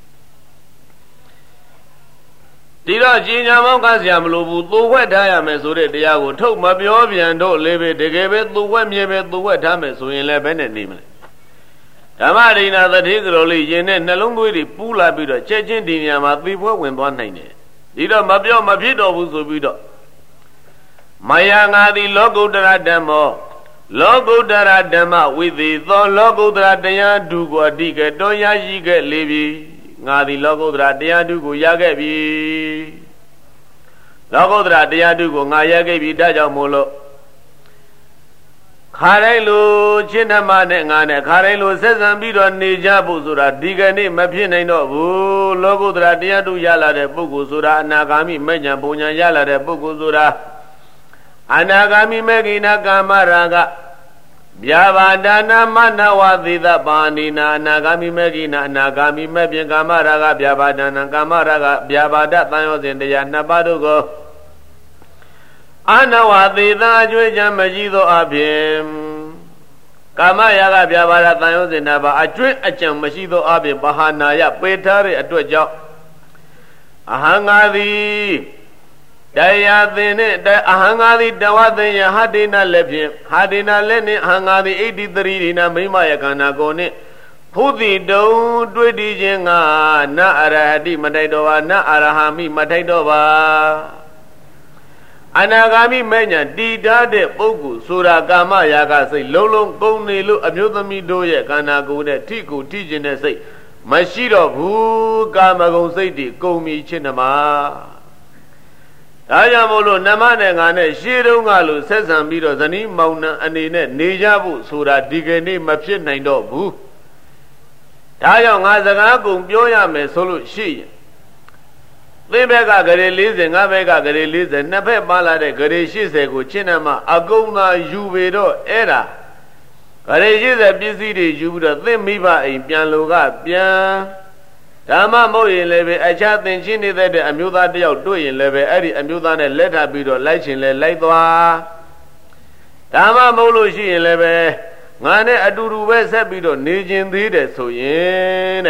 Dira Ginia Monkasiam Lobu, the wet I am as the Yago, told Mabiobi and don't leave it, they gave it the wet me the wet time, so in Lebanon. Tamarina the Tigroli, Yen and Nalungui, Pula Buddha, Chechin Dinia, my people went one night. Dira Mabio Mabito was a Buddha. Mayanga the logo Demo, logo Dama with the logo Dradea Dugo, Diga, Doya Yiga Levi. Ngadi logo Dradia Dugo Yagabi Logo Dradia Dugo Nayagabi Daja Molo Karelu Chinaman and Karelu says and be on Nijabuzura, Digani, Mapina no Logo Dradia Du Yala de Buguzura, Nagami, Menya Bunya Yala de Buguzura, Anagami Megina Gamaraga. Biavadana Manawadi the Bandina, Nagami Megina, Nagami Mebian Gamaraga, Biavadana Gamaraga, Biavada Thanos in the Yanabadugo Anawadi the Juja Majido Abim Kamayaga Biavada Thanos in Nava, a drink a cham Majido Abim, Bahanaya, Petari at a job Ahangadi. Daya then Ahangadi Dawadi Hadina Lepi, Hadina Leni Hangadi eighty-three in a Mimayakana Gone, Pudi do Dwedi Jenga, Na Arahadi Mataidova, Na Arahami Mataidova Anagami Menya, Dida de Bogu, Sura Gama Yaga say, Lolo Goni Lu, Amutami Doye, Kanagone, Tiku, Tijin say, Mashiro, who Gamagon Sati, Gomi Chinama. Ayamolo Namanangane, Shirungalu, says Ambido, Zani, Mauna, and in it, Nijabu, Sura, Digani, Mapshin, Naindo, Boo. Tayong Azagagum, Bioyame, Solu, she. They make a release and I make a release and never malade, Gareshi, Chinama, Agona, Juvedo, Era. Gareshi, a busy day, Judah, then Miva, in Pianloga, Pian. Dama Moy leve, a chat in Chini that the Amuda de Outdoing leve, Eddie Amuda and let her be the lighting Laitwa. Dama Molo she leve, Mane Aduru West Abido, Nijin Dide, so yen.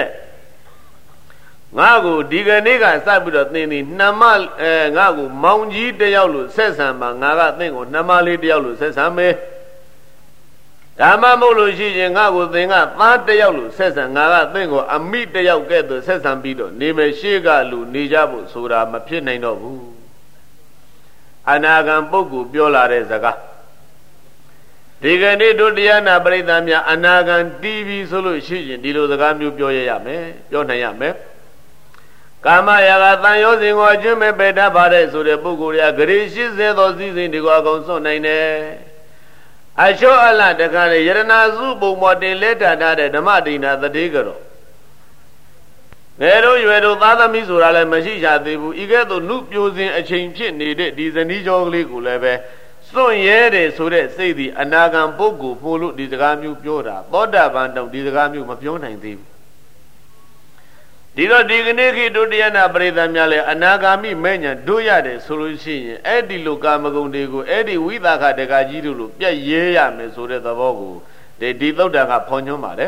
Nago, Diga Niga, Sabido, Nini, Namal, Nago, Mounji de Yalu, says Samba, Naga thing, or Namali de Yalu, says Same. Dama Molo she and Nago thing up, Fat de Yalu, says and Naga thing, or a meet the Yau get the says Sambido, Nime Shigalu, Nijabu, Sura, Mapina no. Anagam Bogu, Biola Rezaga. ဒီကနေ့တို့တရားနာပရိသတ်များအနာဂံတီးပြီးဆိုလို့ရှိရင်ဒီလိုစကားမျိုးပြောရရမယ်ပြောနိုင်ရမယ်ကာမရာဂတန်ရောစဉ်ကိုအကျွမ်းမဲ့ပေတတ်ပါတဲ့ဆိုတဲ့ပုဂ္ဂိုလ်ရာဂရေရှိစေသောစည်းစိမ်ဒီကိုအကုန်စွန့်နိုင်တယ်အလျှော့အလတခါလေယရနာစုပုံပေါ်တင်လက်ထထားတဲ့ဓမ္မဒိနာတတိကတော့ငယ်တို့ရွယ်တို့သားသမီးဆိုတာလည်းမရှိချသေးဘူးဤကဲ့သို့နှုပြိုစဉ်အချိန်ဖြစ်နေတဲ့ဒီဇနီးကျော်ကလေးကိုလည်းပဲစွန့်ရဲတယ်ဆိုတဲ့စိတ်ဒီအနာဂံပုဂ္ဂိုလ်ပို့လို့ဒီစကားမျိုးပြောတာသောတာပန်တောင်ဒီစကားမျိုးမပြောနိုင်သေးဘူးဒီတော့ဒီကနေ့ခေတ်တို့တရားနာပရိသတ်များလည်းအနာဂါမိမဲ့ညာတို့ရတယ်ဆိုလို့ရှိရင်အဲ့ဒီလိုကာမဂုဏ်တွေကိုအဲ့ဒီဝိသခတကကြီးတို့လိုပြတ်ရဲရမယ်ဆိုတဲ့သဘောကိုဒီဒီသုတ်တံကဖော်ညွှန်းပါတယ်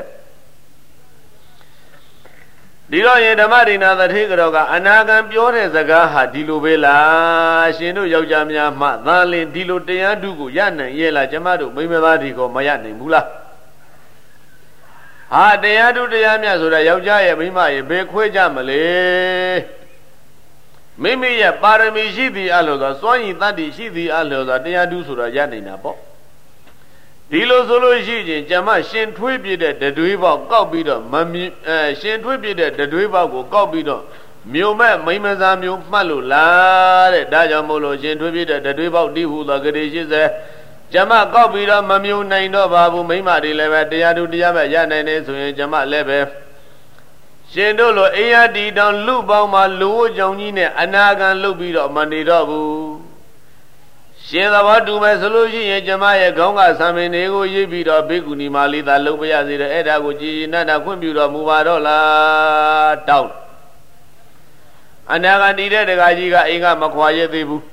ဒီတော့ရင်ဓမ္မဒိနာသတိကြောကအနာဂံပြောတဲ့စကားဟာဒီလိုပဲလားရှင်တို့ယောက်ျားများမှသာလင်ဒီလိုတရားဓုကိုရနိုင်ရဲ့လားကျမတို့မိန်းမသားဒီကိုမရနိုင်ဘူးလားဟာတရားဓုတရားမြတ်ဆိုတာယောက်ျားရဲ့မိန်းမရဲ့ဘယ်ခွဲကြမလဲမိမိရဲ့ပါရမီရှိသည်အလို့ဆိုစွမ်းရည်တတ္တိရှိသည်အလို့ဆိုတရားဓုဆိုတာရနိုင်တာပေါ့ဒီလိုဆိုလို့ရှိရင်ကျမရှင်ထွေးပြတဲ့တတွေးပေါက်ကောက်ပြီးတော့မမြအဲရှင်ထွေးပြတဲ့တတွေးပေါက်ကိုကောက်ပြီးတော့မြို့မဲ့မိမစားမျိုးမှတ်လို့လားတဲ့ဒါကြောင့်မို့လို့ရှင်ထွေးပြတဲ့တတွေးပေါက်တိဟုသောဂရေရှိစေကျမကောက်ပြီးတော့မမျိုးနိုင်တော့ပါဘူးမိမတွေလည်းပဲတရားသူတရားပဲရနိုင်နေဆိုရင်ကျမလည်းပဲရှင်တို့လိုအိယာတီတောင်လူပေါင်းမှာလူဝကြောင့်ကြီးနဲ့အနာဂံလုတ်ပြီးတော့မနေတော့ဘူးရှင်သဘောတူမယ်ဆိုလို့ရှိရင်ကျမရဲ့ခေါင်းကသံမင်းတွေကိုရေးပြီးတော့ဘေကုဏီမာလေးသာလုပ်ပြရစေတဲ့အဲ့ဒါကိုကြည်ကြည်နတ်တာခွင့်ပြုတော်မူပါတော့လားတောင်းအနာဂံတည်တဲ့တက္ကကြီးကအိမ်ကမခွာရသေးဘူး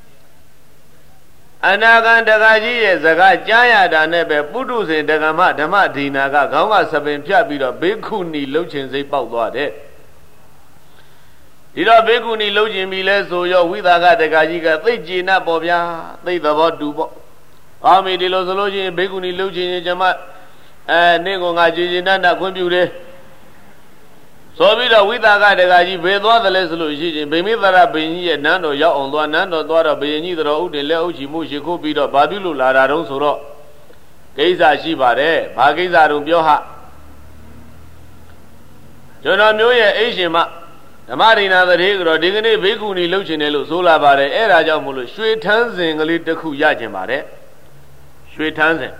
အနာဂံတက္ကကြီးရဲ့စကားကြားရတာနဲ့ပဲပုထုဇဉ်တက္ကမဓမ္မဒိနာကခေါင်းကသပင်ဖြတ်ပြီးတော့ဘေကုဏီလှုပ်ခြင်းစိတ်ပေါက်သွားတဲ့ဒီတော့ဘေကုဏီလှုပ်ခြင်းပြီလဲဆိုရောဝိသကတက္ကကြီးကသိတ်ကြည်နတ်ပေါ့ဗျာသိသဘောတူပေါ့ဘာမီဒီလိုဆိုလို့ချင်းဘေကုဏီလှုပ်ခြင်းကျမအဲနင့်ကငါကြည်ကြည်နတ်နတ်ခွင့်ပြုတယ်ဆိုပြီးတော့ဝိသကတက္ကကြီးဘယ်သွားသလဲဆိုလို့ရှိချင်းဗိမိသရဘိညာဉ်ရဲ့နန်းတော်ရောက်အောင်သွားနန်းတော်သွားတော့ဘိညာဉ်ကြီးတော်ဥတည်လက်အုပ်ချီမှုရှိခိုးပြီးတော့ဘာပြုလို့လာတာတုံးဆိုတော့ကိစ္စရှိပါတယ်ဘာကိစ္စတုံးပြောဟကျွန်တော်မျိုးရဲ့အိရှင်မဓမ္မဒိနာသတိကတော့ဒီကနေ့ဘေကုဏီလှုပ်ချင်တယ်လို့ဆိုလာပါတယ်အဲ့ဒါကြောင့်မို့လို့ရွှေထန်းစဉ်ကလေးတစ်ခုရကျင်ပါတယ်ရွှေထန်းစဉ်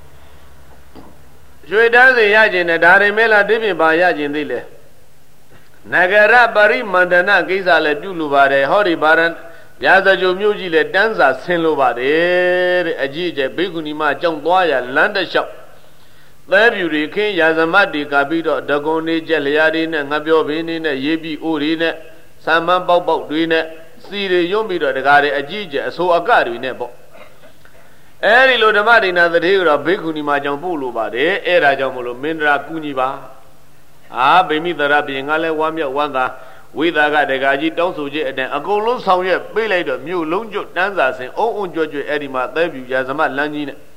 ရွှေထန်းစဉ်ရကျင်တယ်ဒါရင်မဲလားတိပြင်ပါရကျင်သေးလေနဂရပရိမန္တနကိစ္စလည်းပြုလိုပါတယ်ဟောဒီဗာရန်ရာဇကြိုမြို့ကြီးလည်းတန်းစာဆင်းလိုပါတယ်တဲ့အကြီးအကျယ်ဘေကုဏီမကြောင့်သွားရလမ်းတစ်လျှောက်သဲပြူတွေခင်းရာဇမတ်တွေကပြီးတော့ဒဂုံနေကျက်လျာတွေနဲ့ငပြောပင်တွေနဲ့ရေးပြီးအိုးတွေနဲ့ဆံမန်းပေါက်ပေါက်တွေနဲ့စီတွေယွန်းပြီးတော့တကားတွေအကြီးအကျယ်အဆိုအကတွေနဲ့ပေါ့အဲဒီလိုဓမ္မဒိနာသတိကတော့ဘေကုဏီမကြောင့်ပို့လိုပါတယ်အဲ့ဒါကြောင့်မလို့မင်းဒရာကူညီပါအာဗိမိသရပြင်ငါလဲဝမ်းမြောက်ဝမ်းသာဝိသကတက္ကကြီးတောင်းဆိုခြင်းအတိုင်းအကုန်လုံးဆောင်ရွက်ပေးလိုက်တော့မြို့လုံးကျွတ်တန်းစာဆင်အုံအုံကြွကြွအဲ့ဒီမှာသဲပြူရာဇမလမ်းကြီးနဲ့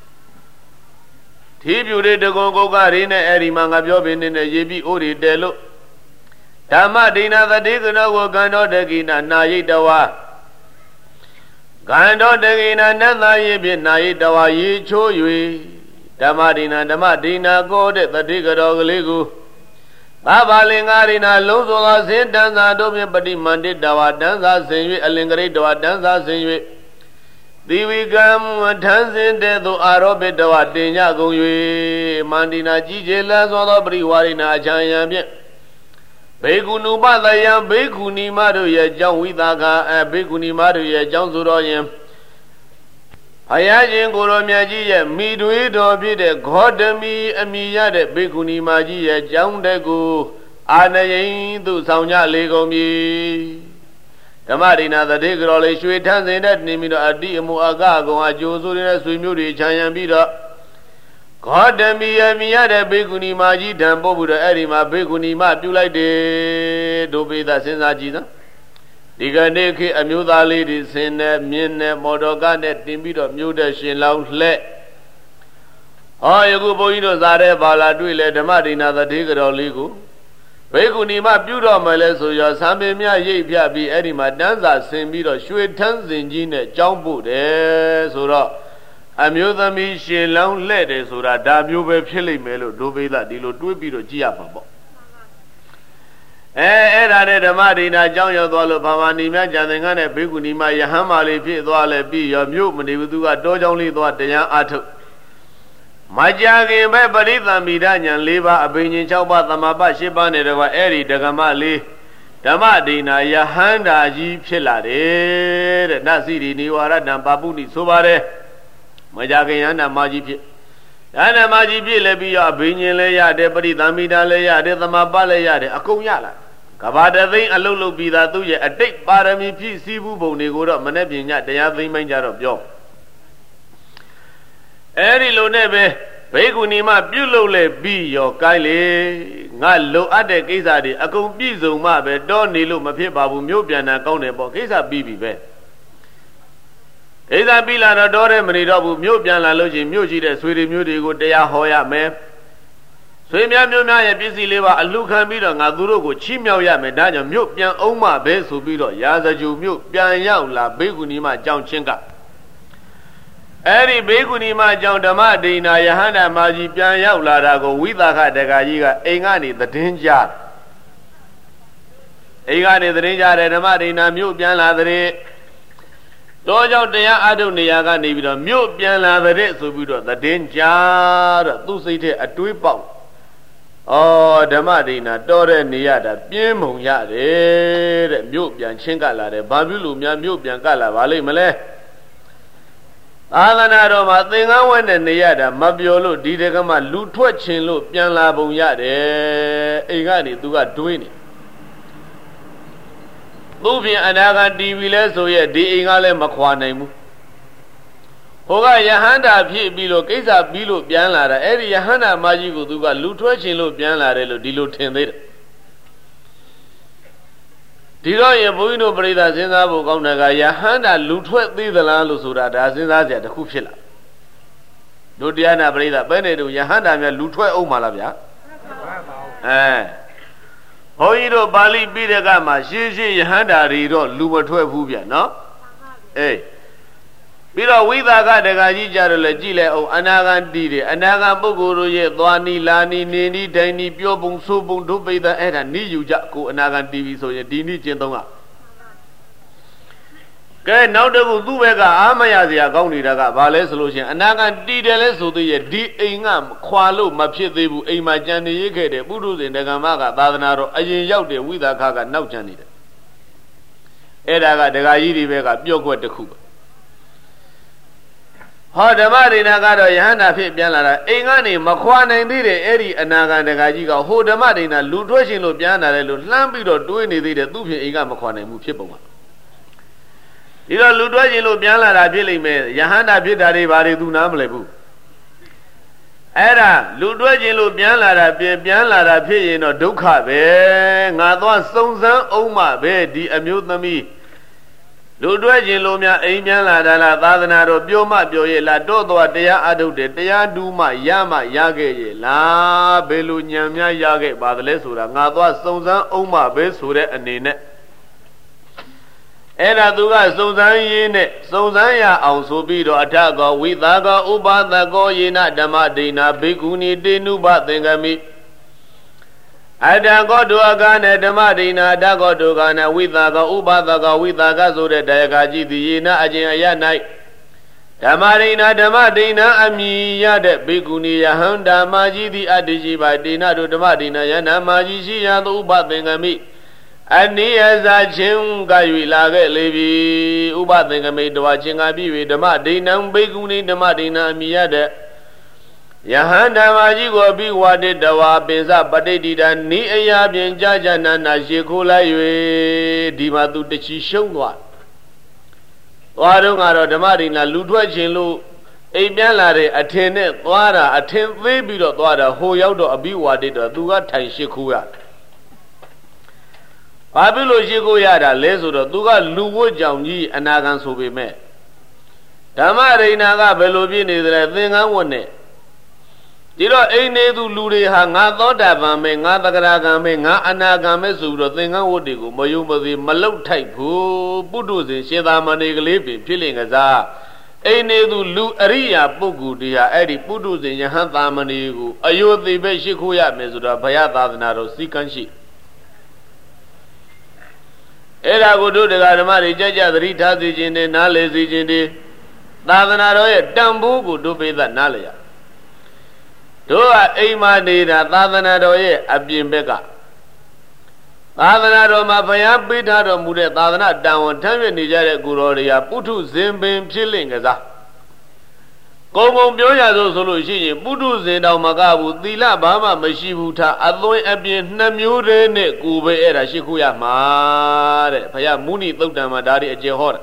ထီးပြူတွေတကွန်ကုတ်ကတွေနဲ့အဲ့ဒီမှာငါပြောပင်နေနဲ့ရေပြီးအိုးတွေတဲလို့ဓမ္မဒိနာသတိကနောကိုကန္တောတကိနာနာယိတဝါကန္တောတကိနာနတ်သားရေဖြင့်နာယိတဝါရေချိုး၍ဓမ္မဒိနာဓမ္မဒိနာကိုတဲ့သတိကတော်ကလေးကိုဘာဘာလင်္ကာရိနာလုံးစုံသောစင်တန်းစာတို့ဖြင့်ပฏิမန္တိတဝါတန်းစာဆင်၍အလင်္ကရိတဝါတန်းစာဆင်၍သီဝိကံထန်းစင်တဲ့သို့အာရောပိတဝါတင်ညကုန်၍မန္တိနာကြည်ကျလန်းသောသောပရိဝါရိနာအချမ်းယံဖြင့်ဘေကုဏုပသယံဘေကုဏီမတို့ရဲ့ကြောင့်ဝိသကာအဘေကုဏီမတို့ရဲ့ကြောင့်ဆိုတော့ယင်ဘုရားရှင်ကိုရောမြတ်ကြီးရဲ့မိတွေတော်ဖြစ်တဲ့ဂေါတမီအမိရတဲ့ဘေကုဏီမကြီးရဲ့ကြောင်းတဲ့ကိုအာနယိန်သူဆောင်ကြလေကုန်ပြီဓမ္မဒိနာသတိကတော်လေးရွှေထန်းစင်တဲ့နေပြီးတော့အတိအမှုအကအကောင်အကျိုးဆိုတဲ့ဆွေမျိုးတွေခြံရံပြီးတော့ဂေါတမီအမိရတဲ့ဘေကုဏီမကြီးတံပို့ပြီးတော့အဲ့ဒီမှာဘေကုဏီမပြုလိုက်တယ်ဒုပိသစဉ်းစားကြည့်နော်ဒီကနေ့ခေအမျိုးသားလေးတွေဆင်းနေမြင်းနဲ့မော်တော်ကားနဲ့တင်ပြီးတော့မြို့တဲ့ရှင်လောင်းလှဲ့ဟောယခုဘုန်းကြီးတို့ဇာတဲ့ဘာလာတွေ့လဲဓမ္မဒိနာသတိကတော်လေးကိုဘေကုဏီမပြုတော်မယ်လဲဆိုရောသံပင်မြရိပ်ဖြတ်ပြီးအဲ့ဒီမှာတန်းစာဆင်ပြီးတော့ရွှေထန်းစင်ကြီးနဲ့ကြောင်းပို့တယ်ဆိုတော့အမျိုးသမီးရှင်လောင်းလှဲ့တယ်ဆိုတာဒါမျိုးပဲဖြစ်လိမ့်မယ်လို့ဒုပိသဒီလိုတွေးပြီးတော့ကြည့်ရမှာပေါ့အဲအဲ့ဒါနဲ့ဓမ္မဒိဏအကြောင်းရောက်သွားလို့ဘာဝနီမြကျန်သင်္ကန်းနဲ့ဘေကုဏီမယဟန်မာလေးဖြစ်သွားလဲပြီးရောမြို့မနေဘူးသူကတောကြောင်းလေးသွားတရားအထုတ်မကြခင်ပဲပရိသမိဒညာ၄ပါးအဘိညာဉ်၆ပါးသမဘာ၈ပါးနဲ့တကွာအဲ့ဒီဒဂမလေးဓမ္မဒိဏယဟန္တာကြီးဖြစ်လာတယ်တဲ့နသိရိနိဝရဏပါပုဏိဆိုပါတယ်မကြခင်ယန္တာမကြီးဖြစ်ယန္တာမကြီးဖြစ်လည်းပြီးရောအဘိညာဉ်လည်းရတယ်ပရိသမိဒလည်းရတယ်သမဘာလည်းရတယ်အကုန်ရလာကဘာတသိန်းအလုတ်လုတ်ပြီးသားသူ့ရဲ့အတိတ်ပါရမီဖြည့်စည်းမှုပုံတွေကိုတော့မနေ့ပညာတရားသိမ့်ပိုင်းကြတော့ပြောအဲ့ဒီလိုနဲ့ပဲဘေကုဏီမပြုတ်လို့လေပြီးရောကိုင်းလေငါလိုအပ်တဲ့ကိစ္စတွေအကုန်ပြည့်စုံမှပဲတော့နေလို့မဖြစ်ပါဘူးမြို့ပြန်တာကောင်းတယ်ပေါ့ကိစ္စပြီးပြီပဲကိစ္စပြီးလာတော့တော့တဲ့မနေတော့ဘူးမြို့ပြန်လာလို့ချင်းမြို့ရှိတဲ့ဆွေတွေမျိုးတွေကိုတရားဟောရမယ်ဆွေများမျိုးများရဲ့ပစ္စည်းလေးပါအလှခံပြီးတော့ငါသူတို့ကိုချီးမြှောက်ရမယ်ဒါကြောင့်မြို့ပြန်အောင်မှပဲဆိုပြီးတော့ရာဇဂျူမြို့ပြန်ရောက်လာဘေကုဏီမကြောင်းချင်းကအဲ့ဒီဘေကုဏီမကြောင့်ဓမ္မဒိဏယဟန္တာမကြီးပြန်ရောက်လာတာကိုဝိသခတက္ကကြီးကအိမ်ကနေသတင်းကြားအိမ်ကနေသတင်းကြားတယ်ဓမ္မဒိဏမြို့ပြန်လာတဲ့တောကြောင့်တရားအထုတ်နေရာကနေပြီးတော့မြို့ပြန်လာတဲ့ဆိုပြီးတော့သတင်းကြားတော့သူ့စိတ်ထဲအတွေးပေါက်ဩဓမ္မဒိဏတော်တဲ့နေရတာပြင်းမုံရတယ်တဲ့မြို့ပြန်ချင်းကလာတယ်ဘာဖြစ်လို့များမြို့ပြန်ကလာပါလိမ့်မလဲသာသနာတော်မှာသင်္ကန်းဝဲနဲ့နေရတာမပြောလို့ဒီတကမှလူထွက်ခြင်းလို့ပြန်လာပုံရတယ်အိမ်ကနေသူကတွေးနေသူ့ပြင်အနာဂတ်တီဗီလဲဆိုရဲ့ဒီအိမ်ကလည်းမခွာနိုင်ဘူးဟိုကယဟန္တာဖြစ်ပြီးလို့ကိစ္စပြီးလို့ပြန်လာတာအဲ့ဒီယဟန္တာမကြီးကိုသူကလူထွက်ခြင်းလို့ပြန်လာတယ်လို့ဒီလိုထင်သေးတယ်ဒီတော့ရင်ဘုန်းကြီးတို့ပြိဿစဉ်းစားဖို့ကောင်းတယ်ကယဟန္တာလူထွက်သေးသလားလို့ဆိုတာဒါစဉ်းစားစရာတစ်ခုဖြစ်လာတို့တရားနာပြိဿပဲနေတို့ယဟန္တာများလူထွက်အောင်ပါလားဗျာအဲဘုန်းကြီးတို့ပါဠိပိဋကမှာရှင်းရှင်းယဟန္တာတွေတော့လူမထွက်ဘူးဗျာနော်အေးပြီးတော့ဝိသကတက္ကကြီးကြတော့လေကြည့်လိုက်အောင်အနာဂံတီးတယ်အနာဂံပုဂ္ဂိုလ်တို့ရဲ့သွားနီလာနီနေနီဒိုင်နီပြောပုံဆိုပုံတို့ပိဋကအဲ့ဒါနိယူကြကိုအနာဂံတီးပြီဆိုရင်ဒီနိကျင့်သုံးကကဲနောက်တစ်ခုသူ့ဘက်ကအာမရစရာကောင်းနေတာကဘာလဲဆိုလို့ရှိရင်အနာဂံတီးတယ်လဲဆိုသေးရဲ့ဒီအိမ်ကခွာလို့မဖြစ်သေးဘူးအိမ်မှာကြံနေရခဲ့တယ်ပုထုဇဉ်တက္ကမကသာသနာတော်အရင်ရောက်တယ်ဝိသကကနောက်ကြံနေတယ်အဲ့ဒါကတက္ကကြီးတွေဘက်ကပြော့ကွက်တစ်ခုပဲဟောဓမ္မဒိဏကတော့ယဟန္တာဖြစ်ပြန်လာတာအိမ်ကနေမခွာနိုင်သေးတယ်အဲ့ဒီအနာဂံတက္ကကြီးကဟိုဓမ္မဒိဏလူထွက်ရှင်လို့ပြန်လာတယ်လို့လှမ်းပြီးတော့တွေးနေသေးတယ်သူ့ဖြင့်အိမ်ကမခွာနိုင်ဘူးဖြစ်ပုံကဒီတော့လူထွက်ရှင်လို့ပြန်လာတာဖြစ်လိမ့်မယ်ယဟန္တာဖြစ်တာတွေဘာတွေသူနားမလဲဘူးအဲ့ဒါလူထွက်ရှင်လို့ပြန်လာတာပြန်ပြန်လာတာဖြစ်ရင်တော့ဒုက္ခပဲငါသွားစုံစမ်းအောင်မှပဲဒီအမျိုးသမီးလူတွဲခြင်းလို့များအိမ်ပြန်လာတာလားသာသနာတော်ပြောမှပြောရဲ့လားတော့တော့တရားအထုတ်တယ်တရားဒူးမှရမှရခဲ့ရဲ့လားဘယ်လိုညံများရခဲ့ပါသလဲဆိုတာငါသွားစုံစမ်းအောင်မှပဲဆိုတဲ့အနေနဲ့အဲ့ဒါသူကစုံစမ်းရင်းနဲ့စုံစမ်းရအောင်ဆိုပြီးတော့အထကောဝိသကောဥပသကောယေနဓမ္မဒိဏဘေကုဏီတေနုပသင်္ကမိအတံကောတုအကနဲ့ဓမ္မဒိဏအတကောတုကနဲ့ဝိသကောဥပသကောဝိသကဆိုတဲ့တရားကကြည့်သည်ယေနအကျင်အရ၌ဓမ္မဒိဏဓမ္မဒိဏအမိရတဲ့ဘေကုဏီယဟန္တာမကြီးသည်အတ္တိရှိပါဒိဏတို့ဓမ္မဒိဏယန္နာမကြီးရှိရသောဥပသင်္ကမိအနိယဇာချင်းက၍လာခဲ့လေပြီဥပသင်္ကမိတဝါချင်းကပြီး၍ဓမ္မဒိဏံဘေကုဏီဓမ္မဒိဏအမိရတဲ့ယဟန္တာမကြီးကိုပြီးဝါတိတဝါပိစပဋိတိတာနိအရာပြင်ကြာကြာနာနာရှေခိုးလိုက်၍ဒီမှာသူတချီရှုံးသွားသွားတော့ကတော့ဓမ္မဒိဏလူထွက်ခြင်းလို့အိမ်ပြန်လာတဲ့အထင်နဲ့သွားတာအထင်သေးပြီးတော့သွားတာဟိုရောက်တော့အပြီးဝါတိတော့သူကထိုင်ရှေခိုးရဘာဖြစ်လို့ရှေခိုးရတာလဲဆိုတော့သူကလူဝတ်ကြောင်ကြီးအနာဂံဆိုပေမဲ့ဓမ္မဒိဏကဘယ်လိုဖြစ်နေသလဲသင်္ကန်းဝတ်နဲ့ဒီတော့အိမ်နေသူလူတွေဟာငါသောတာပန်မယ်ငါသဂရကံမယ်ငါအနာဂံမယ်ဆိုပြီးတော့သင်္ကန်းဝတ်တွေကိုမယုံမသိမလောက်ထိုက်ဘူးပုထုဇဉ်ရှင်သာမဏေကလေးပင်ဖြစ်လင်ကစားအိနေသူလူအရိယာပုဂ္ဂိုလ်တရားအဲ့ဒီပုထုဇဉ်ယဟန်သာမဏေကိုအယုသိပဲရှိခိုးရမယ်ဆိုတော့ဘုရားသာသနာတော်စီကံရှိအဲ့ဒါကိုတို့တရားဓမ္မတွေကြကြသတိထားစေခြင်းနဲ့နားလည်စေခြင်းတွေသာသနာတော်ရဲ့တန်ဖိုးကိုတို့ပိသနားလည်ရတို့ကအိမ်မှာနေတာသာသနာတော်ရဲ့အပြင်ဘက်ကသာသနာတော်မှာဘုရားပေးထားတော်မူတဲ့သာသနာတန်ဝန်ထမ်းရနေကြတဲ့ကိုတော်တွေကပုထုဇဉ်ပင်ဖြစ်လင့်ကစားကုံကုံပြောရဆိုဆိုလို့ရှိရင်ပုထုဇဉ်တော်မကဘူးသီလဘာမှမရှိဘူးထားအသွင်အပြင်နှစ်မျိုးတည်းနဲ့ကိုပဲအဲ့ဒါရှိခိုးရမှာတဲ့ဘုရားမုနိသုတ်တံမှာဒါတွေအကျေဟောတယ်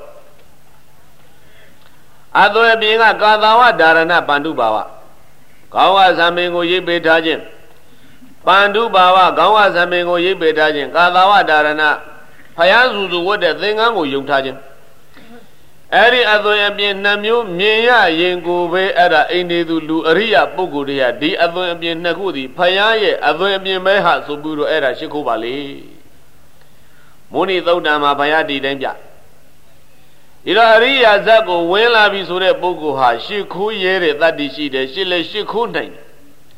အသွင်အပြင်ကကာသဝဒါရဏပန္တုဘာဝခေါင်းဝဇံပင်ကိုရိပ်ပေးထားခြင်းပန္တုဘာဝခေါင်းဝဇံပင်ကိုရိပ်ပေးထားခြင်းကာသဝဒါရဏဖယားစုစုဝတ်တဲ့သင်္ကန်းကိုယုံထားခြင်းအဲ့ဒီအသွင်အပြင်နှမျိုးမြင်ရရင်ကိုပဲအဲ့ဒါအိန္ဒိသူလူအရိယပုဂ္ဂိုလ်တွေကဒီအသွင်အပြင်နှစ်ခုသည်ဖယားရဲ့အသွင်အပြင်ပဲဟာဆိုပြီးတော့အဲ့ဒါရှိခိုးပါလေမုနိသုတ်တံမှာဘုရားဒီတိုင်းပြဒီတော့အရိယာဇတ်ကိုဝင်လာပြီဆိုတဲ့ပုဂ္ဂိုလ်ဟာရှ िख ိုးရဲတဲ့တတ္တိရှိတယ်ရှ िख လည်းရှ िख ိုးနိုင်တယ်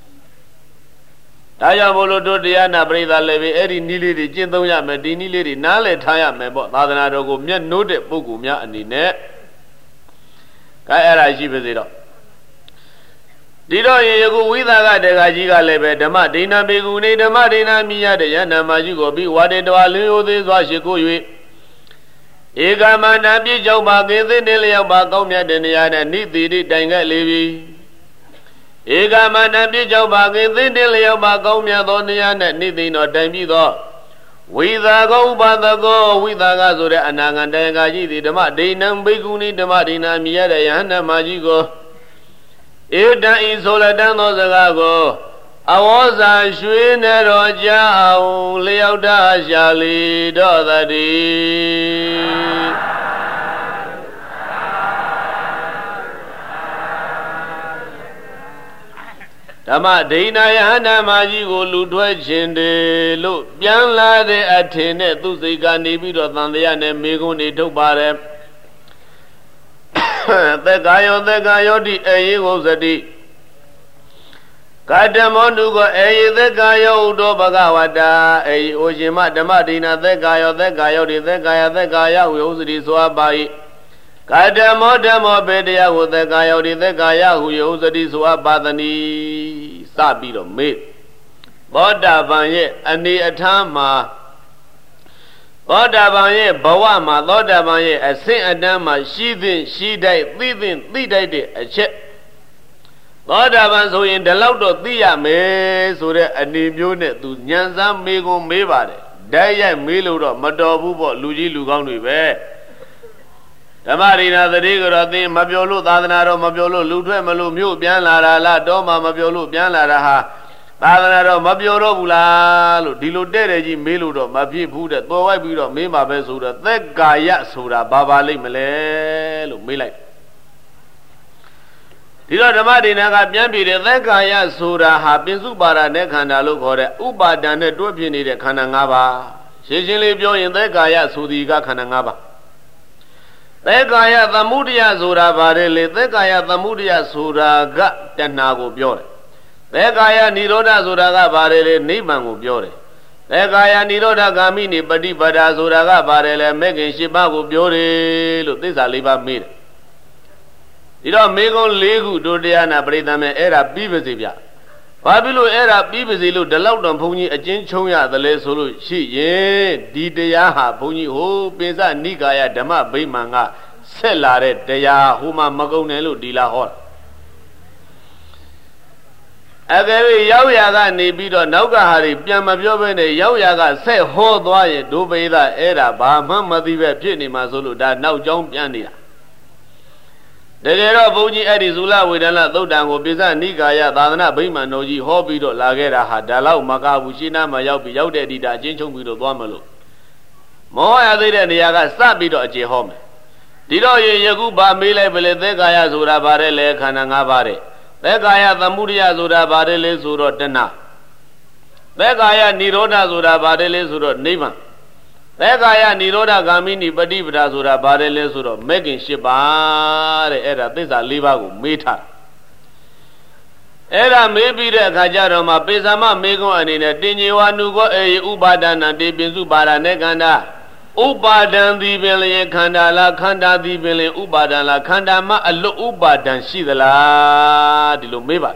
ဒါကြောင့်ဘုလို့တို့တရားနာပရိသတ်လည်းပဲအဲ့ဒီနည်းလေးတွေကျင့်သုံးရမယ်ဒီနည်းလေးတွေနားလည်ထားရမယ်ပေါ့သာသနာတော်ကိုမျက်နှိုးတဲ့ပုဂ္ဂိုလ်များအနေနဲ့ကဲအဲ့ဒါရှိပါစေတော့ဒီတော့ရေယခုဝိသကတေခါကြီးကလည်းပဲဓမ္မဒိဏဘေကုနေဓမ္မဒိဏမိရတဲ့ယန္နာမကြီးကိုပြီးဝါတေတဝါလင်းရိုသေးစွာရှိခိုး၍ဧကမန္တပြည့်ကြောင့်ပါကိသိနေလျောက်ပါကောင်းမြတ်တဲ့နေရာနဲ့နိတိတိတိုင်ခဲ့လေပြီဧကမန္တပြည့်ကြောင့်ပါကိသိနေလျောက်ပါကောင်းမြတ်သောနေရာနဲ့နိတိတော်တိုင်ပြီးသောဝိသာကောဥပါဒကောဝိသာကဆိုတဲ့အနာဂံတေခါကြီးသည်ဓမ္မဒိဏံဘိက္ခုနိဓမ္မဒိဏမြည်ရတဲ့ယဟန္တာမကြီးကိုဧတံဤဆိုလတန်းသောစကားကိုအဝေါဇာရွှေနေတော်ကြောင့်လျောက်တာရှာလီတော်တည်းဓမ္မဒိဏယဟန္တာမကြီးကိုလူထွဲခြင်းတယ်လို့ပြန်လာတဲ့အထင်နဲ့သူစိတ်ကနေပြီးတော့သံတရားနဲ့မေခွန်းတွေထုတ်ပါတယ်သက်ကာယောသက်ကာယောတိအေယေကိုစတိကာတမောတုကိုအေယေသက်ကာယောဥတောဘဂဝတာအေယေအိုရှင်မဓမ္မဒိဏသက်ကာယောသက်ကာယောတိသက်ကာယသက်ကာယဝေဥစတိဆိုအပ်ပါ၏ကာတမောဓမ္မောဘေတရားကိုသက်ကာယောတိသက်ကာယဟုယဥစတိဆိုအပ်ပါသနီစပြီးတော့မေ့သောတာပန်ရဲ့အနေအထားမှာသောတာပန်ရဲ့ဘဝမှာသောတာပန်ရဲ့အဆင့်အတန်းမှာရှိသင့်ရှိတိုက်သိသင့်သိတိုက်တဲ့အချက်သောတာပန်ဆိုရင်ဒီလောက်တော့သိရမယ်ဆိုတဲ့အနေမျိုးနဲ့သူညံစမ်းမေးကုန်မေးပါတယ်ဓာတ်ရိုက်မေးလို့တော့မတော်ဘူးပေါ့လူကြီးလူကောင်းတွေပဲဓမ္မရိနာသတိကတော့သင်မပြောလို့သာသနာတော်မပြောလို့လူထွက်မလို့မြို့ပြန်လာတာလားတော့မှမပြောလို့ပြန်လာတာဟာသာသနာတော်မပြောတော့ဘူးလားလို့ဒီလိုတဲ့တဲ့ကြီးမေးလို့တော့မဖြစ်ဘူးတဲ့တော်ဝိုက်ပြီးတော့မေးမှာပဲဆိုတော့သက်ကာယဆိုတာဘာပါလိမ့်မလဲလို့မေးလိုက်ဒီတော့ဓမ္မဒိဏကပြန်ပြတဲ့သက်ကာယဆိုတာဟာပင်စုပါဒနဲ့ခန္ဓာလို့ခေါ်တဲ့ဥပါဒံနဲ့တွဲဖြစ်နေတဲ့ခန္ဓာ၅ပါးရှင်းရှင်းလေးပြောရင်သက်ကာယဆိုဒီကခန္ဓာ၅ပါးသက်ကာယသမုဒယဆိုတာပါတယ်လေသက်ကာယသမုဒယဆိုတာကတဏှာကိုပြောတယ်သက်ကာယនិရောဓဆိုတာကပါတယ်လေနိဗ္ဗာန်ကိုပြောတယ်သက်ကာယនិရောဓဂ ामि နိပฏิပဒါဆိုတာကပါတယ်လေမဲ့ခင်၈ပါးကိုပြောတယ်လို့သစ္စာ၄ပါးမေးတယ်ဒီတော့မေကုံ၄ခုတို့တရားနာပရိသတ်မဲ့အဲ့ဒါပြီးပါစေဗျဘာဖြစ်လို့အဲ့ဒါပြီးပါစေလို့ဒီလောက်တော့ဘုန်းကြီးအချင်းချုံရသလဲဆိုလို့ရှိရင်ဒီတရားဟာဘုန်းကြီးဟိုပိစနိကာယဓမ္မဗိမာန်ကဆက်လာတဲ့တရားဟိုမှာမကုံတယ်လို့ဒီလာဟောတာအကယ်၍ရောက်ရကနေပြီးတော့နောက်ကဟာတွေပြန်မပြောဘဲနဲ့ရောက်ရကဆက်ဟောသွားရင်ဒုပိသအဲ့ဒါဘာမှမသိပဲဖြစ်နေမှာဆိုလို့ဒါနောက်ကြောင်းပြန်နေတာတကယ်တော့ဘုန်းကြီးအဲ့ဒီဇူလဝေဒနာသုတ်တံကိုပိစနိကာယသာသနာဗိမာန်တော်ကြီးဟောပြီးတော့လာခဲ့တာဟာဒါလောက်မကဘူးရှင်းနာမှာရောက်ပြီးရောက်တဲ့ဒီတာအချင်းချုပ်ပြီးတော့သွားမလို့မောဟရသေးတဲ့နေရာကစပြီးတော့အခြေဟောမယ်ဒီတော့ရေယခုဗာမေးလိုက်ပလေသက်ကာယဆိုတာဗါတဲ့လေခန္ဓာ၅ပါးတဲ့သက်ကာယသမုဒယဆိုတာဗါတဲ့လေဆိုတော့တဏှသက်ကာယនិရောဓဆိုတာဗါတဲ့လေဆိုတော့နိဗ္ဗာန်သက်ကာယနိရောဓဂ ामि နိပฏิပဒါဆိုတာဘာလဲလဲဆိုတော့မဲ့ခင်၈ပါးတဲ့အဲ့ဒါသစ္စာ၄ပါးကိုမေးထားအဲ့ဒါမေးပြီးတဲ့အခါကျတော့မှပေသမမေကွန်းအနေနဲ့တင်ញေဝနုကောအေဥပါဒနာတေပိစုပါဒနဲ့ခန္ဓာဥပါဒံသည်ပင်လျင်ခန္ဓာလားခန္ဓာသည်ပင်လျင်ဥပါဒံလားခန္ဓာမှာအလွတ်ဥပါဒံရှိသလားဒီလိုမေးပါ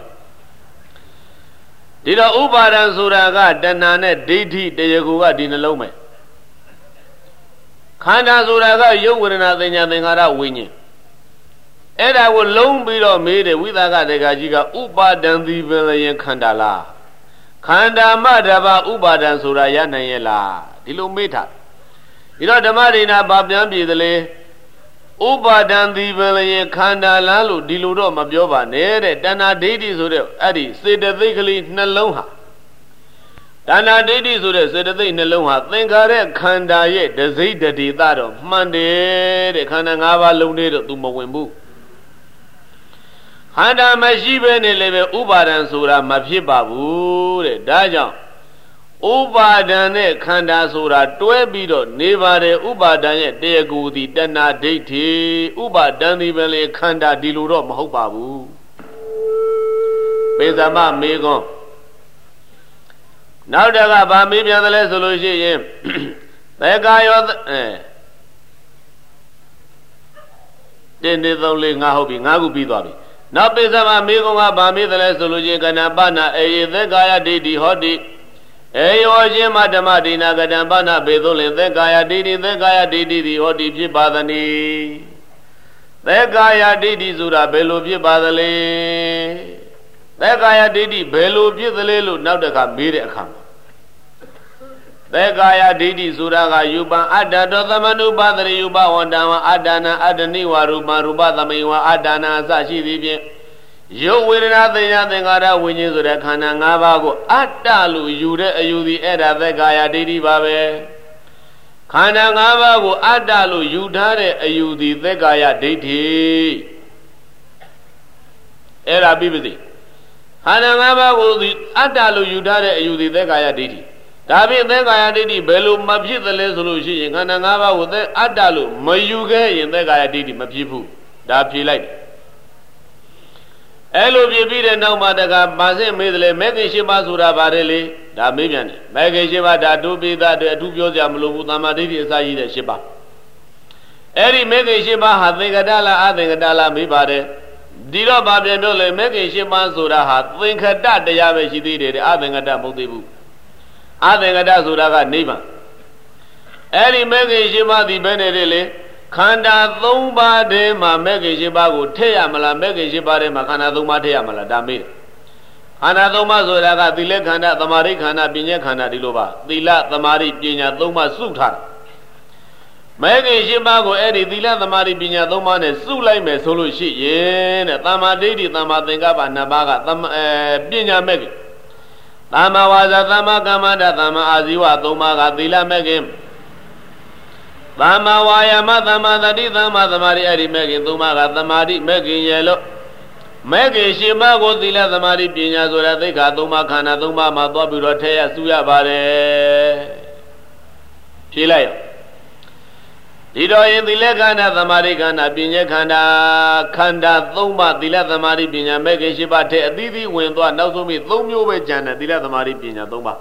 ဒီတော့ဥပါဒံဆိုတာကတဏှာနဲ့ဒိဋ္ဌိတရားကိုကဒီနှလုံးပဲခန္ဓာဆိုတာကယုတ်ဝေဒနာသင်ညာသင်္ခါရဝိညာဉ်အဲ့ဒါကိုလုံးပြီးတော့မေးတယ်ဝိသကတေခါကြီးကဥပါဒံသည်ပင်လျင်ခန္ဓာလားခန္ဓာမှတပါဥပါဒံဆိုတာရနိုင်ရဲ့လားဒီလိုမေးထားဒီတော့ဓမ္မဒိနာဘာပြန်ပြည်သလဲဥပါဒံသည်ပင်လျင်ခန္ဓာလားလို့ဒီလိုတော့မပြောပါနဲ့တဲ့တဏှာဒိဋ္ဌိဆိုတဲ့အဲ့ဒီစေတသိက်ကလေးနှလုံးဟာတဏှာဒိဋ္ဌိဆိုတဲ့စေတသိက်နှလုံးဟာသင်္ခါရခန္ဓာရဲ့ဒစိတ်တတိသတော့မှန်တယ်တဲ့ခန္ဓာ၅ပါးလုံးနေတော့ तू မဝင်ဘူးခန္ဓာမရှိဘဲနဲ့လည်းပဲဥပါဒံဆိုတာမဖြစ်ပါဘူးတဲ့ဒါကြောင့်ဥပါဒံနဲ့ခန္ဓာဆိုတာတွဲပြီးတော့နေပါတယ်ဥပါဒံရဲ့တရားကိုယ်သည်တဏှာဒိဋ္ဌိဥပါဒံသည်ပဲလေခန္ဓာဒီလိုတော့မဟုတ်ပါဘူးပေသမမေကွန်းနောက်တကဗာမေးပြန်တယ်လဲဆိုလို့ရှိရင်သေကာယောအဲတင်းနေသုံးလေးငါဟုတ်ပြီငါခုပြီးသွားပြီနောက်ပိသမမေကွန်းကဗာမေးတယ်လဲဆိုလို့ရှိရင်ကဏ္ဍပနာအေယသေကာယဒိဋ္ဌိဟောတိအေယောခြင်းမဓမ္မဒိနာကတံပနာဘေသုံးလင်သေကာယဒိဋ္ဌိသေကာယဒိဋ္ဌိသည်ဟောတိဖြစ်ပါသနည်းသေကာယဒိဋ္ဌိဆိုတာဘယ်လိုဖြစ်ပါသလဲသေကာယဒိဋ္ဌိဘယ်လိုဖြစ်သလဲလို့နောက်တစ်ခါမေးတဲ့အခါသေကာယဒိဋ္ဌိဆိုတာကယူပံအတ္တတောသမနုပါဒရိယူပဝန္တံဝအတ္တနာအတ္တနိဝရူပံရူပသမိဝအတ္တနာအစရှိသည်ဖြင့်ယုတ်ဝေဒနာသင်ညာသင်္ခါရဝိညာဉ်ဆိုတဲ့ခန္ဓာ၅ပါးကိုအတ္တလို့ယူတဲ့အယူသည်အဲ့ဒါသေကာယဒိဋ္ဌိပါပဲခန္ဓာ၅ပါးကိုအတ္တလို့ယူထားတဲ့အယူသည်သေကာယဒိဋ္ဌိအဲ့ဒါပြီးပါစေခန္ဓာ၅ပါးကိုအတ္တလို့ယူထားတဲ့အယူသည်သေကာယဒိဋ္ဌိဒါဖြင့်သေကာယဒိဋ္ဌိဘယ်လိုမဖြစ်သလဲဆိုလို့ရှိရင်ခန္ဓာ၅ပါးကိုအတ္တလို့မယူခဲ့ရင်သေကာယဒိဋ္ဌိမဖြစ်ဘူးဒါဖြေလိုက်အဲ့လိုဖြစ်ပြီးတဲ့နောက်မှာတကပါစင့်မေးတယ်လေမဲခင်ရှိပါဆိုတာပါတယ်လေဒါမေးပြန်တယ်မဲခင်ရှိပါဒါဒုပိသတဲ့အထူးပြောစရာမလိုဘူးသမာဓိဋ္ဌိအစရှိတဲ့ရှိပါအဲ့ဒီမဲခင်ရှိပါဟာသင်္ကတလားအသင်္ကတလားမေးပါတယ်ဒီတော့ဗာပြန်ပြောလေမဲခင်ရှိပါဆိုတာဟာသင်္ခတတရားပဲရှိသေးတယ်အသင်္ကတမဟုတ်သေးဘူးအသင်္ကတဆိုတာကနိဗ္ဗာန်အဲ့ဒီမဲခင်ရှိပါဒီဘယ်နဲ့လေခန္ဓာ၃ပါးတည်းမှာမဲ့ခင်၈ပါးကိုထည့်ရမလားမဲ့ခင်၈ပါးတည်းမှာခန္ဓာ၃ပါးထည့်ရမလားဒါမေးတယ်ခန္ဓာ၃ပါးဆိုတာကသီလခန္ဓာသမာဓိခန္ဓာပညာခန္ဓာဒီလိုပါသီလသမာဓိပညာ၃ပါးစုထားတယ်မဲ့ခင်၈ပါးကိုအဲ့ဒီသီလသမာဓိပညာ၃ပါးနဲ့စုလိုက်မယ်ဆိုလို့ရှိရင်တဲ့သမ္မာဒိဋ္ဌိသမ္မာသင်္ကပ္ပနှစ်ပါးကသမ္မာအဲပညာမဲ့ခင်သမ္မာဝါစာသမ္မာကမ္မန္တသမ္မာအာဇီဝ၃ပါးကသီလမဲ့ခင်သမ္မာဝါယာမသမ္မာသတိသမ္မာသမာဓိအဲ့ဒီမဲ့ခင်သုံးပါးကသမာဓိမဲ့ခင်ရဲ့လို့မဲ့ခင်ရှင်ပါးကိုသီလသမာဓိပညာဆိုတာသိက္ခာသုံးပါးခန္ဓာသုံးပါးမှာသွားပြီးတော့ထည့်ရစုရပါတယ်ဖြေလိုက်ဒီတော့ရင်သီလခန္ဓာသမာဓိခန္ဓာပညာခန္ဓာခန္ဓာသုံးပါးသီလသမာဓိပညာမဲ့ခင်ရှင်ပါးထည့်အသီးသီးဝင်သွားနောက်ဆုံးပြီးသုံးမျိုးပဲကျန်တယ်သီလသမာဓိပညာသုံးပါး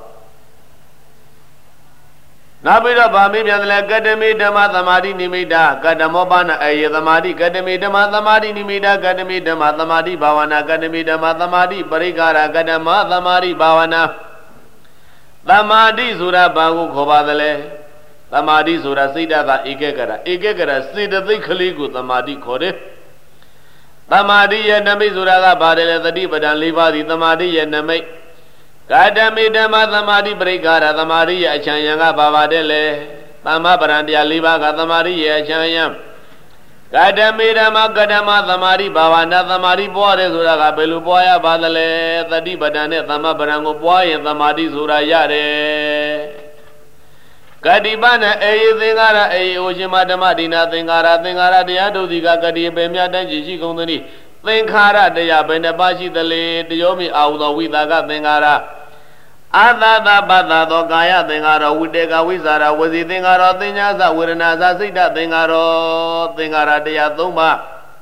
နောက်ပြီးတော့ဗာမေးပြန်တယ်ကတ္တမေဓမ္မသမာဓိနိမိတာကတ္တမောပနာအေယသမာဓိကတ္တမေဓမ္မသမာဓိနိမိတာကတ္တမေဓမ္မသမာဓိဘာဝနာကတ္တမေဓမ္မသမာဓိပရိက္ခာကတ္တမသမာဓိဘာဝနာသမာဓိဆိုတာဘာကိုခေါ်ပါသလဲသမာဓိဆိုတာစိတ်ဓာတ်ဧကကရဧကကရစေတသိက်ကလေးကိုသမာဓိခေါ်တယ်သမာဓိရဲ့နမိတ်ဆိုတာကဘာလဲသတိပဋ္ဌာန်၄ပါးသည်သမာဓိရဲ့နမိတ်ကာတမေဓမ္မသမာဓိပရိက္ခာသမာဓိရဲ့အချမ်းယံကဘာပါတဲ့လေသမ္မာပရံတရား၄ပါးကသမာဓိရဲ့အချမ်းယံကာတမေဓမ္မကတ္တမသမာဓိဘာဝနာသမာဓိပွားတယ်ဆိုတာကဘယ်လိုပွားရပါသလဲသတိပဋ္ဌာန်နဲ့သမ္မာပရံကိုပွားရင်သမာဓိဆိုတာရတယ်ကတိပနဲ့အေယသင်္ကာရအေယဩရှင်မဓမ္မဒိနာသင်္ကာရသင်္ကာရတရားတို့ဒီကကတိပေမြတ်တန်းရှိကုန်သည်သင်္ခါရတရားဘယ်နှပါရှိသလဲတယောမိအာဟုသောဝိသကသင်္ခါရအာသသပတ္တသောကာယသင်္ခါရဝိတေကဝိဇာရဝစီသင်္ခါရသင်ညာသဝေဒနာသစိတ်တသင်္ခါရသင်္ခါရတရားသုံးပါး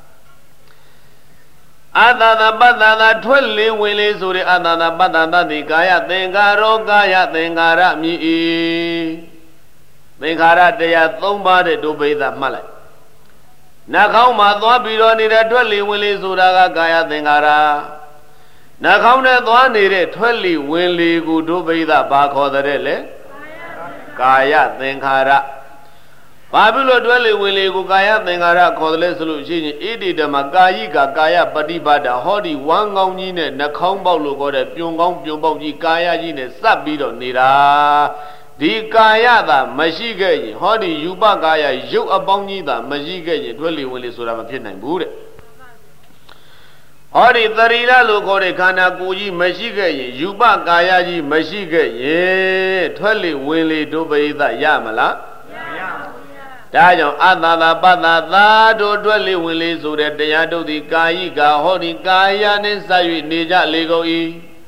အာသသပတ္တသာထွက်လေဝင်လေဆိုတဲ့အာသသပတ္တသတိကာယသင်္ခါရောကာယသင်္ခါရမြည်၏သင်္ခါရတရားသုံးပါးတဲ့ဒုပိသမှတ်လိုက်နှာခေါင်းမှာသွားပြီးတော့နေတဲ့ထွက်လေဝင်လေဆိုတာကကာယသင်္ခါရနှာခေါင်းနဲ့သွားနေတဲ့ထွက်လေဝင်လေကိုဒုပိသဘာခေါ်တဲ့လဲကာယသင်္ခါရဘာဖြစ်လို့ထွက်လေဝင်လေကိုကာယသင်္ခါရခေါ်တယ်လဲဆိုလို့ရှိရင်ဣတိဓမ္မကာယိကကာယပฏิပါဒဟောဒီဝမ်းကောင်းကြီးနဲ့နှာခေါင်းပေါက်လို့ခေါ်တဲ့ပြုံကောင်းပြုံပေါက်ကြီးကာယကြီးနဲ့စပ်ပြီးတော့နေတာဒီကာယသာမရှိခဲ့ရင်ဟောဒီယူပကာယရုပ်အပေါင်းကြီးသာမရှိခဲ့ရင်ထွက်လေဝင်လေဆိုတာမဖြစ်နိုင်ဘူးတဲ့ဟောဒီသရီရလို့ခေါ်တဲ့ခန္ဓာကိုယ်ကြီးမရှိခဲ့ရင်ယူပကာယကြီးမရှိခဲ့ရင်ထွက်လေဝင်လေဒုပိသရမလားမရပါဘူးဒါကြောင့်အတ္တသာပတ္တသာတို့ထွက်လေဝင်လေဆိုတဲ့တရားတို့သည်ကာယိကဟောဒီကာယနဲ့စပ်၍နေကြလေကုန်၏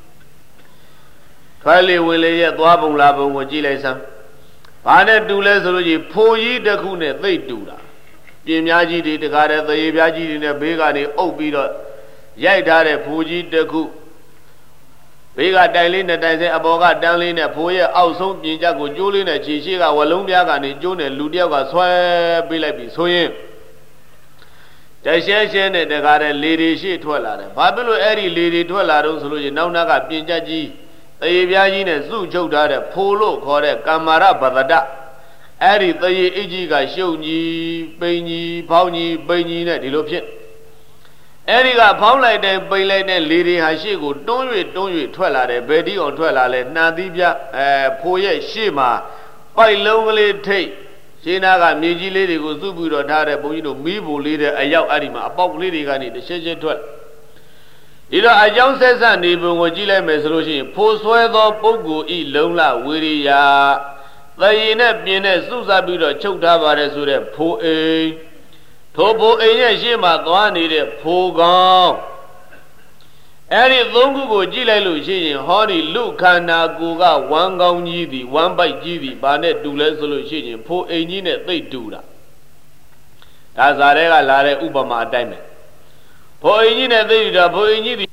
ထွက်လေဝင်လေရဲ့သွားပုံလာပုံကိုကြည့်လိုက်စမ်းဘာနဲ့တူလဲဆိုလို့ကြီးဖိုကြီးတစ်ခုနဲ့သိပ်တူတာပြင်များကြီးတွေတကားတဲ့သေပြားကြီးတွေနဲ့ဘေးကနေအုပ်ပြီးတော့ရိုက်ထားတဲ့ဖိုကြီးတစ်ခုဘေးကတိုင်လေးနဲ့တိုင်စဲအပေါ်ကတန်းလေးနဲ့ဖိုးရဲ့အောက်ဆုံးပြင်ချက်ကိုကျိုးလေးနဲ့ခြေရှိကဝလုံးပြားကနေကျိုးနဲ့လူတယောက်ကဆွဲပေးလိုက်ပြီဆိုရင်တရှဲရှဲနဲ့တကားတဲ့လေတွေရှိထွက်လာတယ်ဘာဖြစ်လို့အဲ့ဒီလေတွေထွက်လာတော့ဆိုလို့ရင်နောက်နောက်ကပြင်ချက်ကြီးသေပြားကြီးနဲ့စုချုပ်ထားတဲ့ဖိုးလို့ခေါ်တဲ့ကမ္မာရဘဒဒအဲ့ဒီသေအစ်ကြီးကရှုပ်ကြီးပိန်ကြီးဖောင်းကြီးပိန်ကြီးနဲ့ဒီလိုဖြစ်အဲ့ဒီကဖောင်းလိုက်တဲ့ပိန်လိုက်တဲ့လေတွေဟာရှေ့ကိုတွန်း၍တွန်း၍ထွက်လာတယ်ဘယ်ဒီအောင်ထွက်လာလဲနှာသီးပြအဲဖိုးရဲ့ရှေ့မှာပိုက်လုံးကလေးထိတ်ရှင်းနာကမြေကြီးလေးတွေကိုစုပြီးတော့ထားတဲ့ဘုန်းကြီးတို့မီးဘူလေးတဲ့အရောက်အဲ့ဒီမှာအပေါက်ကလေးတွေကနေတစ်ချက်ချက်ထွက်ဒီတော့အကြောင်းဆက်ဆက်နေပုံကိုကြည့်လိုက်မယ်ဆိုလို့ရှိရင်ဖိုးဆွဲသောပုဂ္ဂိုလ်ဤလုံလဝိရိယသရေနဲ့ပြင်းနဲ့စုစားပြီးတော့ချုပ်ထားပါတယ်ဆိုတဲ့ဖိုးအိမ်ထိုဖိုးအိမ်ရဲ့ရှေ့မှာသွားနေတဲ့ဖိုးကောင်းအဲ့ဒီသုံးခုကိုကြည့်လိုက်လို့ရှိရင်ဟောဒီလူခန္ဓာကိုယ်ကဝမ်းကောင်းကြီးသည်ဝမ်းပိုက်ကြီးသည်ဘာနဲ့တူလဲဆိုလို့ရှိရင်ဖိုးအိမ်ကြီးနဲ့သိပ်တူတာဒါဇာတဲ့ကလာတဲ့ဥပမာအတိုင်းပဲဖိုးအိမ်ကြီးနဲ့သိပ်တူတာဖိုးအိမ်ကြီးသည်